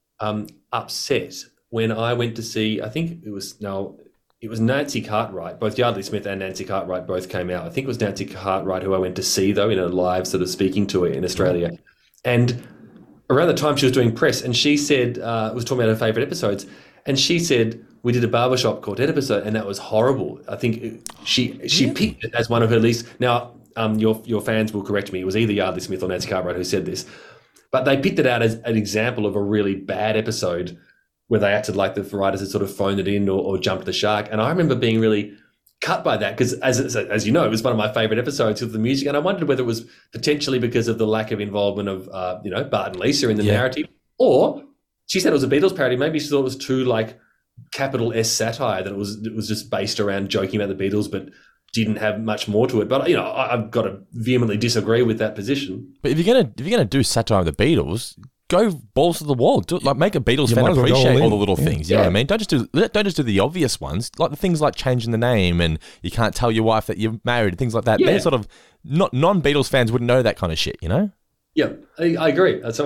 upset when I went to see, I think it was Nancy Cartwright. Both Yardley Smith and Nancy Cartwright both came out. I think it was Nancy Cartwright who I went to see, though, in a live sort of speaking tour in Australia. And around the time she was doing press, and she said, was talking about her favourite episodes, and she said, we did a Barbershop Quartet episode, and that was horrible. I think she picked it as one of her least. Now, your fans will correct me. It was either Yardley Smith or Nancy Cartwright who said this. But they picked it out as an example of a really bad episode where they acted like the writers had sort of phoned it in or jumped the shark. And I remember being really cut by that because, as you know, it was one of my favourite episodes with the music. And I wondered whether it was potentially because of the lack of involvement of, Bart and Lisa in the narrative. Or she said it was a Beatles parody. Maybe she thought it was too, capital S satire, that it was just based around joking about the Beatles, but didn't have much more to it. But, I've got to vehemently disagree with that position.
But if you're gonna do satire of the Beatles, go balls to the wall. Make a Beatles fan appreciate all the little things. You know what I mean? Don't just do the obvious ones, like the things like changing the name and you can't tell your wife that you're married, things like that. Yeah. They're sort of non-Beatles fans wouldn't know that kind of shit,
Yeah, I agree. So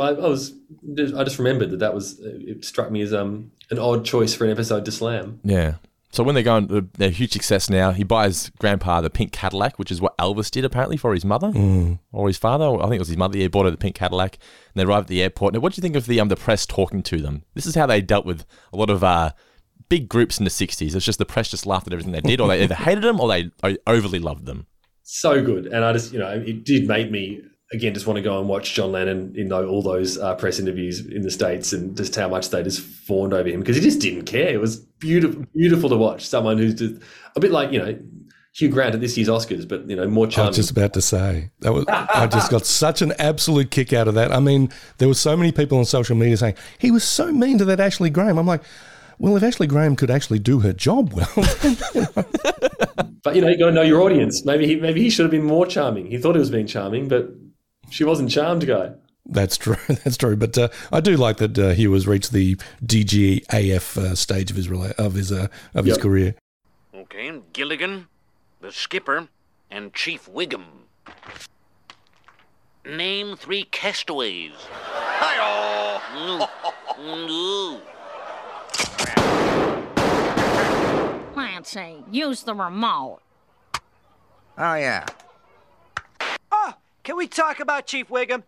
I just remembered that was, it struck me as an odd choice for an episode to slam.
Yeah. So when they're going, they're a huge success now. He buys Grandpa the pink Cadillac, which is what Elvis did apparently for his mother or his father. I think it was his mother. He bought her the pink Cadillac, and they arrive at the airport. Now, what do you think of the press talking to them? This is how they dealt with a lot of big groups in the 60s. It's just the press just laughed at everything they did, or they either hated them or they overly loved them.
So good, and I just it did make me again just want to go and watch John Lennon in all those press interviews in the States, and just how much they just fawned over him because he just didn't care. It was beautiful to watch someone who's just a bit like Hugh Grant at this year's Oscars, but more charming.
I was just about to say that was. I just got such an absolute kick out of that. I mean, there were so many people on social media saying he was so mean to that Ashley Graham. I'm like, well, if Ashley Graham could actually do her job well.
But you got to know your audience. Maybe he should have been more charming. He thought he was being charming, but she wasn't charmed, guy.
That's true. That's true. But I do like that Hugh has reached the DGAF stage of his career.
Okay, Gilligan, the skipper, and Chief Wiggum. Name 3 castaways.
Clancy, use the remote.
Oh, yeah.
Can we talk about Chief Wiggum?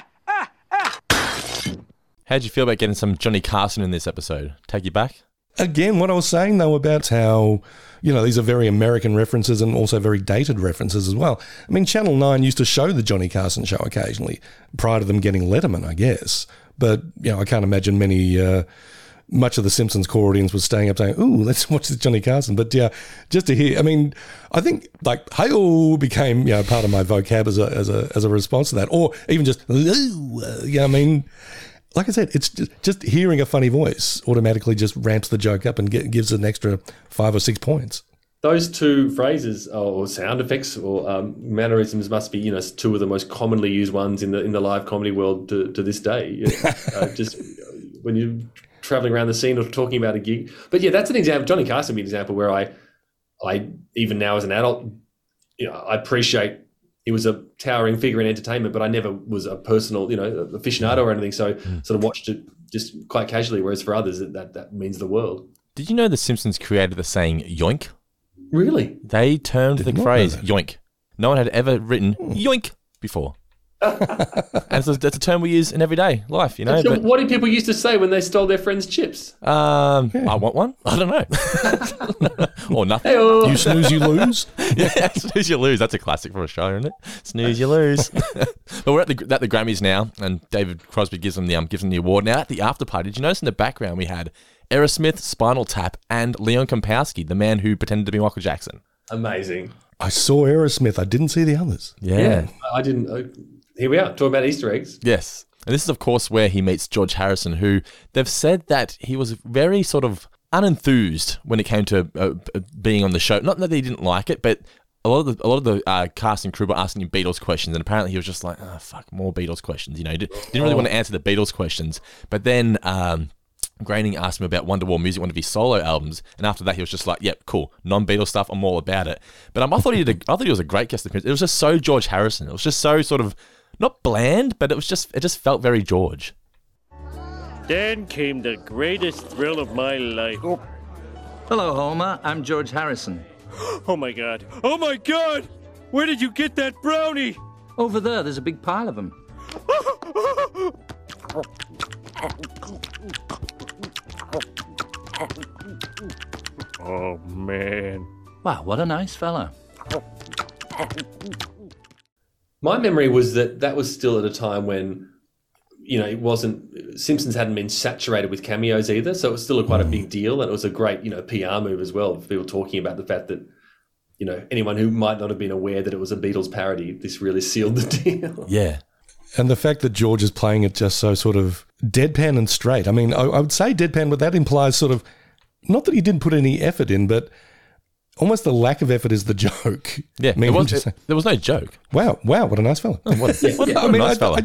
How'd you feel about getting some Johnny Carson in this episode? Take you back?
Again, what I was saying, though, about how, these are very American references and also very dated references as well. I mean, Channel 9 used to show the Johnny Carson show occasionally, prior to them getting Letterman, I guess. But, I can't imagine much of the Simpsons core audience was staying up saying, ooh, let's watch this Johnny Carson. But yeah, just to hear, I mean, I think hey-oh became, part of my vocab as a response to that. Or even just, I mean, like I said, it's just hearing a funny voice automatically just ramps the joke up and gives it an extra 5 or 6 points.
Those 2 phrases or sound effects or mannerisms must be, 2 of the most commonly used ones in the live comedy world to this day. Just when you're traveling around the scene or talking about a gig. But yeah, that's an example. Johnny Carson would be an example where I even now as an adult, I appreciate he was a towering figure in entertainment, but I never was a personal, aficionado or anything. So sort of watched it just quite casually. Whereas for others, that means the world.
Did you know the Simpsons created the saying yoink?
Really?
They termed the phrase yoink. No one had ever written yoink before. And so that's a term we use in everyday life,
But what did people used to say when they stole their friend's chips?
I want one. I don't know. Or nothing.
Hey-oh.
You snooze, you lose.
Yeah, snooze, you lose. That's a classic for Australia, isn't it? Snooze, you lose. But we're at the Grammys now, and David Crosby gives them the award. Now at the after party, did you notice in the background we had Aerosmith, Spinal Tap, and Leon Kompowski, the man who pretended to be Michael Jackson.
Amazing.
I saw Aerosmith. I didn't see the others.
Yeah.
I didn't. Here we are, talking about Easter eggs.
Yes. And this is, of course, where he meets George Harrison, who they've said that he was very sort of unenthused when it came to being on the show. Not that he didn't like it, but a lot of the cast and crew were asking him Beatles questions, and apparently he was just like, oh, fuck, more Beatles questions. You know, he didn't really want to answer the Beatles questions. But then Groening asked him about Wonderwall Music, one of his solo albums, and after that he was just like, yep, cool, non-Beatles stuff, I'm all about it. But I thought he was a great guest appearance. It was just so George Harrison. It was just so sort of not bland, but it just felt very George.
Then came the greatest thrill of my life.
Hello, Homer. I'm George Harrison.
Oh my God! Oh my God! Where did you get that brownie?
Over there, there's a big pile of them.
Oh, man.
Wow, what a nice fella.
My memory was that was still at a time when, you know, it wasn't, Simpsons hadn't been saturated with cameos either, so it was still quite a big deal, and it was a great, you know, PR move as well, people talking about the fact that, you know, anyone who might not have been aware that it was a Beatles parody, this really sealed the deal.
Yeah.
And the fact that George is playing it just so sort of deadpan and straight. I mean, I would say deadpan, but that implies sort of, not that he didn't put any effort in, but almost the lack of effort is the joke.
Yeah,
I mean,
there was no joke.
Wow, what a nice fella.
What a nice fella.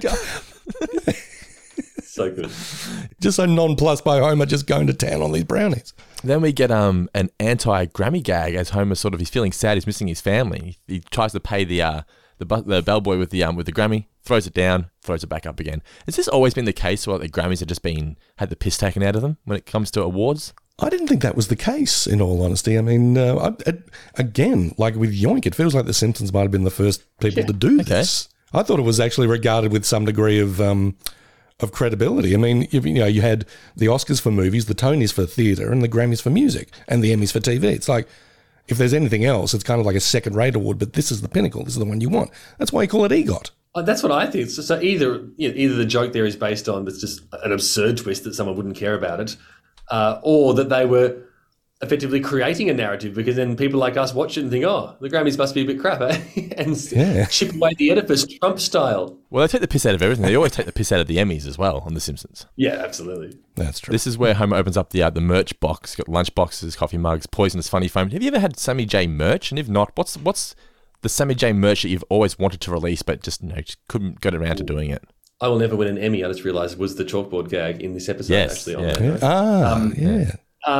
So good.
Just so nonplussed by Homer just going to town on these brownies.
Then we get an anti-Grammy gag as Homer sort of, he's feeling sad, he's missing his family. He tries to pay the bellboy with the Grammy, throws it down, throws it back up again. Has this always been the case where the Grammys have just had the piss taken out of them when it comes to awards?
I didn't think that was the case, in all honesty. I mean, again, like with Yoink, it feels like The Simpsons might have been the first people to do this. I thought it was actually regarded with some degree of credibility. I mean, you had the Oscars for movies, the Tonys for theatre, and the Grammys for music, and the Emmys for TV. It's like, if there's anything else, it's kind of like a second-rate award, but this is the pinnacle. This is the one you want. That's why you call it EGOT.
That's what I think. So either the joke there is based on that's just an absurd twist that someone wouldn't care about it, or that they were effectively creating a narrative, because then people like us watch it and think, oh, the Grammys must be a bit crap, eh? And chip away the edifice, Trump style.
Well, they take the piss out of everything. They always take the piss out of the Emmys as well on The Simpsons.
Yeah, absolutely.
That's true.
This is where Homer opens up the merch box. Got lunch boxes, coffee mugs, poisonous funny foam. Have you ever had Sammy J merch? And if not, what's the Sammy J merch that you've always wanted to release but just couldn't get around to doing it?
I will never win an Emmy. I just realised was the chalkboard gag in this episode actually on
there.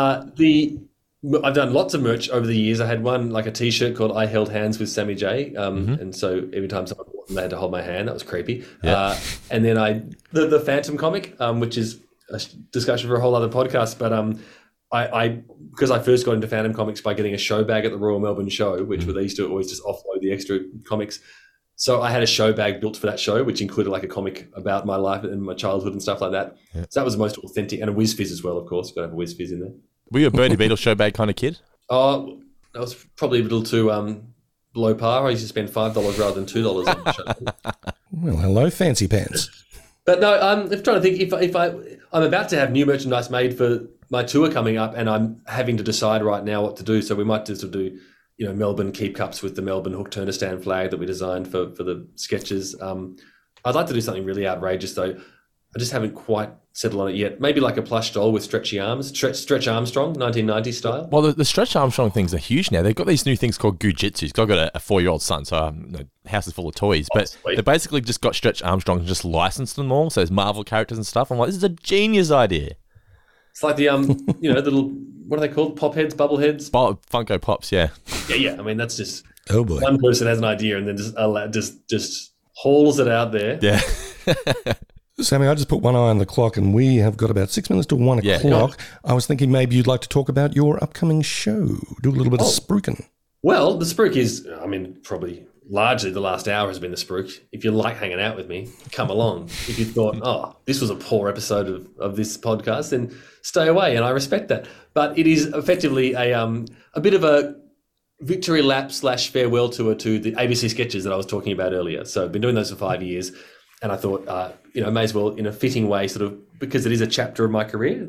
I've done lots of merch over the years. I had one, like a T-shirt called "I Held Hands with Sammy J," and so every time someone bought them, they had to hold my hand. That was creepy.
Yeah.
And then the Phantom comic, which is a discussion for a whole other podcast. But because I first got into Phantom comics by getting a show bag at the Royal Melbourne Show, which they used to always just offload the extra comics. So I had a show bag built for that show, which included like a comic about my life and my childhood and stuff like that. Yeah. So that was the most authentic, and a Whiz Fizz as well, of course. Got to have a Whiz Fizz in there.
Were you a Bernie Beetle show bag kind of kid?
Oh, that was probably a little too below par. I used to spend $5 rather than $2 on the show.
Well, hello, fancy pants.
But no, I'm trying to think if I'm about to have new merchandise made for my tour coming up, and I'm having to decide right now what to do. So we might just do, Melbourne keep cups with the Melbourne Hook Turner stand flag that we designed for the sketches. I'd like to do something really outrageous though. I just haven't quite settled on it yet. Maybe like a plush doll with stretchy arms. Stretch Armstrong, 1990s style.
Well, the Stretch Armstrong things are huge now. They've got these new things called Goo-Jitsu. I've got a 4-year-old son, so the house is full of toys. But they basically just got Stretch Armstrong and just licensed them all. So there's Marvel characters and stuff. I'm like, this is a genius idea.
It's like the, the little, what are they called? Pop heads, bubble heads?
Funko Pops, yeah.
Yeah. I mean, that's just,
oh boy,
one person has an idea and then just hauls it out there.
Yeah.
Sammy, I just put one eye on the clock and we have got about 6 minutes to 1 o'clock. I was thinking maybe you'd like to talk about your upcoming show. Do a little bit of spruiking.
Well, the spruik is, probably largely the last hour has been the spruik. If you like hanging out with me, come along. If you thought, this was a poor episode of this podcast, then stay away, and I respect that. But it is effectively a bit of a victory lap / farewell tour to the ABC sketches that I was talking about earlier. So I've been doing those for 5 years. And I thought, may as well, in a fitting way, sort of, because it is a chapter of my career,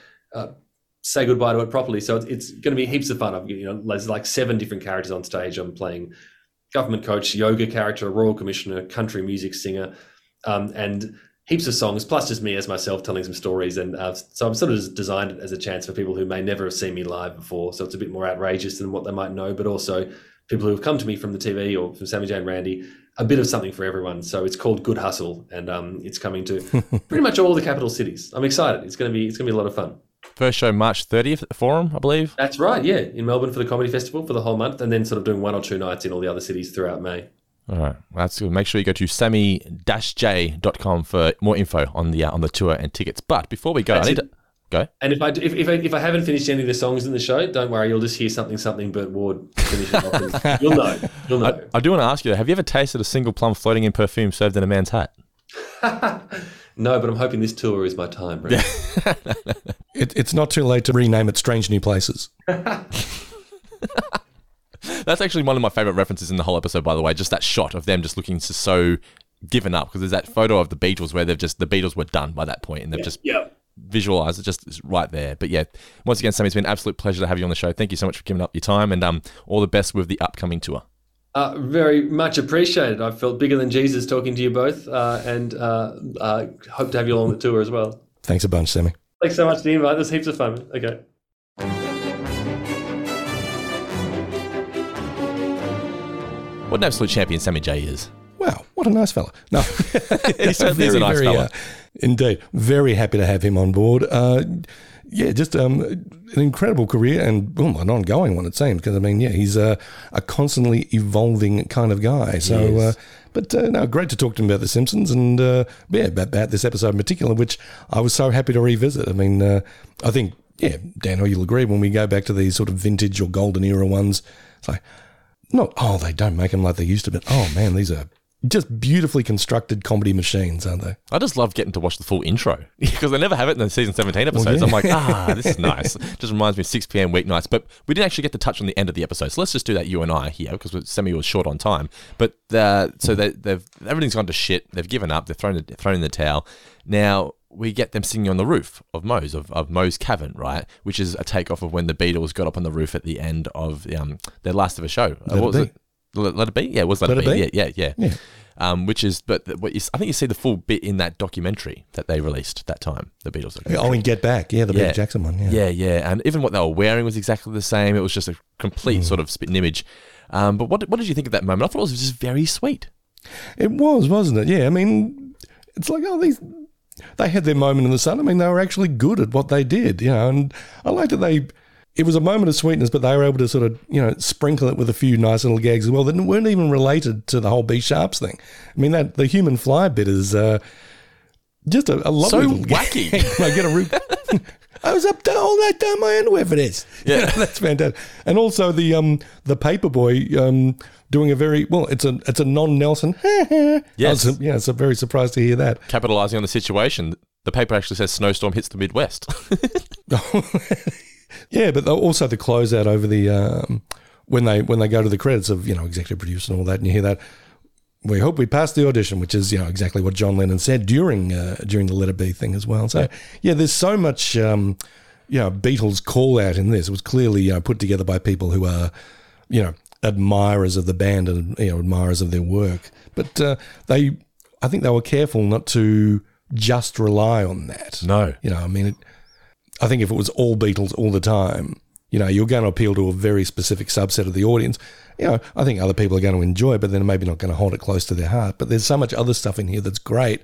say goodbye to it properly. So it's going to be heaps of fun. There's like 7 different characters on stage. I'm playing government coach, yoga character, royal commissioner, country music singer. And heaps of songs, plus just me as myself telling some stories. And so I've sort of designed it as a chance for people who may never have seen me live before. So it's a bit more outrageous than what they might know, but also people who have come to me from the TV or from Sammy J and Randy, a bit of something for everyone. So it's called Good Hustle, and it's coming to pretty much all the capital cities. I'm excited. It's going to be a lot of fun.
First show March 30th at the Forum, I believe.
That's right, yeah, in Melbourne for the Comedy Festival for the whole month, and then sort of doing 1 or 2 nights in all the other cities throughout May.
All right, well, that's good. Make sure you go to sammy-j.com for more info on the tour and tickets. But before we go, I need to go.
And if I haven't finished any of the songs in the show, don't worry, you'll just hear something Burt Ward finish it off. You'll know.
I do want to ask you, have you ever tasted a single plum floating in perfume served in a man's hat?
No, but I'm hoping this tour is my time, Brent.
It's not too late to rename it Strange New Places.
That's actually one of my favourite references in the whole episode, by the way, just that shot of them just looking so given up, because there's that photo of the Beatles where the Beatles were done by that point, and they've visualised it just right there. But yeah, once again, Sammy, it's been an absolute pleasure to have you on the show. Thank you so much for giving up your time, and all the best with the upcoming tour.
Very much appreciated. I felt bigger than Jesus talking to you both, and hope to have you along the tour as well.
Thanks a bunch, Sammy.
Thanks so much for the invite. There's heaps of fun. Okay.
What an absolute champion Sammy J is.
Wow, what a nice fella. No,
he certainly is a nice fella.
Indeed. Very happy to have him on board. Just an incredible career, and an ongoing one, it seems, because, he's a constantly evolving kind of guy. So, great to talk to him about The Simpsons, and about this episode in particular, which I was so happy to revisit. I think, Dan, you'll agree, when we go back to these sort of vintage or golden era ones, it's like, they don't make them like they used to, but, man, these are just beautifully constructed comedy machines, aren't they?
I just love getting to watch the full intro because they never have it in the season 17 episodes. I'm like, this is nice. Just reminds me of 6 p.m. weeknights. But we didn't actually get to touch on the end of the episode. So let's just do that, you and I here, because Sammy was short on time. But everything's gone to shit. They've given up. They've thrown in the towel. Now we get them singing on the roof of Moe's, of Moe's Cavern, right? Which is a takeoff of when the Beatles got up on the roof at the end of their last ever show. What was it? Let It Be? Yeah, it was Let It Be. Yeah. Which is, I think you see the full bit in that documentary that they released that time, the Beatles documentary.
In Get Back, the Peter Jackson one.
Yeah. And even what they were wearing was exactly the same. It was just a complete sort of spitting image. But what did you think of that moment? I thought it was just very sweet.
It was, wasn't it? Yeah, it's like, they had their moment in the sun. They were actually good at what they did, and I liked that it was a moment of sweetness, but they were able to sort of, sprinkle it with a few nice little gags as well that weren't even related to the whole B Sharps thing. That the human fly bit is just a lovely
so
little
wacky.
I get a I was up to all that time my underwear for this. Yeah, that's fantastic. And also the Paperboy doing a very it's a non-Nelson.
Yes,
so very surprised to hear that.
Capitalising on the situation, the paper actually says snowstorm hits the Midwest.
Yeah, but also the closeout over the when they go to the credits of executive producer and all that, and you hear that, we hope we passed the audition, which is exactly what John Lennon said during the Let It Be thing as well. So there's so much Beatles call out in this. It was clearly put together by people who are admirers of the band and admirers of their work, but I think they were careful not to just rely on that.
No,
I think if it was all Beatles all the time, you're going to appeal to a very specific subset of the audience. I think other people are going to enjoy it, but they're maybe not going to hold it close to their heart. But there's so much other stuff in here that's great.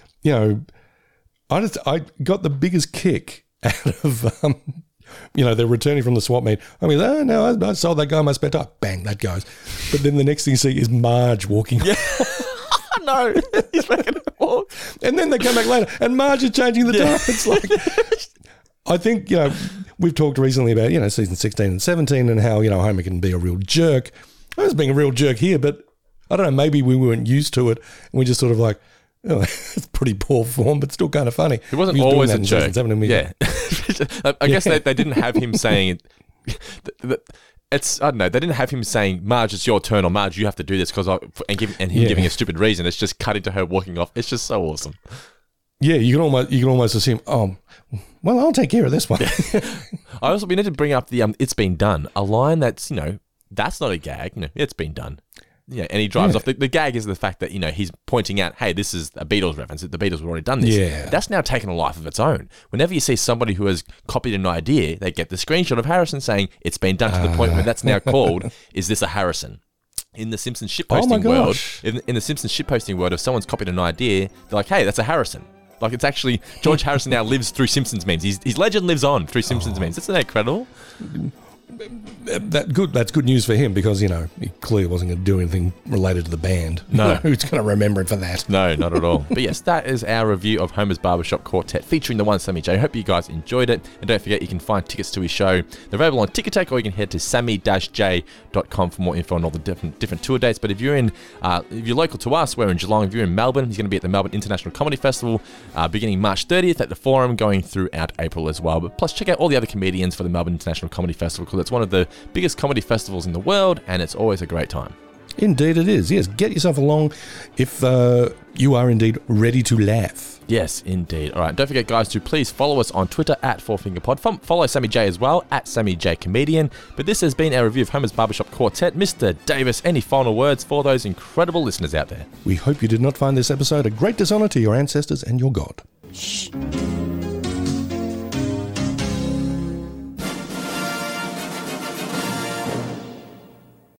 I got the biggest kick out of, they're returning from the swap meet. I sold that guy my spare tire. Bang, that goes. But then the next thing you see is Marge walking.
Yeah. No, he's making it walk.
And then they come back later, and Marge is changing the tire. It's like... I think, we've talked recently about, season 16 and 17 and how, Homer can be a real jerk. I was being a real jerk here, but I don't know, maybe we weren't used to it and we just sort of like, it's pretty poor form, but still kind of funny.
He wasn't always a jerk. I guess they didn't have him saying, I don't know, they didn't have him saying, Marge, it's your turn, or Marge, you have to do this, and him giving a stupid reason. It's just cut into her walking off. It's just so awesome.
Yeah, you can almost assume, I'll take care of this one.
We need to bring up the It's Been Done, a line that's, that's not a gag, it's been done. Yeah, and he drives off. The gag is the fact that, he's pointing out, hey, this is a Beatles reference. The Beatles have already done this.
Yeah.
That's now taken a life of its own. Whenever you see somebody who has copied an idea, they get the screenshot of Harrison saying it's been done to the point where that's now called, is this a Harrison? In the Simpsons shitposting world, in the Simpsons shitposting world, if someone's copied an idea, they're like, hey, that's a Harrison. Like, it's actually, George Harrison now lives through Simpsons memes. His legend lives on through Simpsons memes. Isn't that incredible?
That's good news for him because, he clearly wasn't going to do anything related to the band.
No.
Who's going to remember it for that?
No, not at all. But yes, that is our review of Homer's Barbershop Quartet featuring the one Sammy J. Hope you guys enjoyed it. And don't forget, you can find tickets to his show. They're available on Ticketek, or you can head to sammy-j.com for more info on all the different tour dates. But if you're local to us, we're in Geelong. If you're in Melbourne, he's going to be at the Melbourne International Comedy Festival beginning March 30th at the Forum, going throughout April as well. But plus, check out all the other comedians for the Melbourne International Comedy Festival because it's one of the biggest comedy festivals in the world, and it's always a great time.
Indeed it is. Yes, get yourself along if you are indeed ready to laugh.
Yes, indeed. All right, don't forget, guys, to please follow us on Twitter at FourFingerPod. Follow Sammy J as well, at Sammy J Comedian. But this has been our review of Homer's Barbershop Quartet. Mr. Davis, any final words for those incredible listeners out there?
We hope you did not find this episode a great dishonour to your ancestors and your God.
Shh.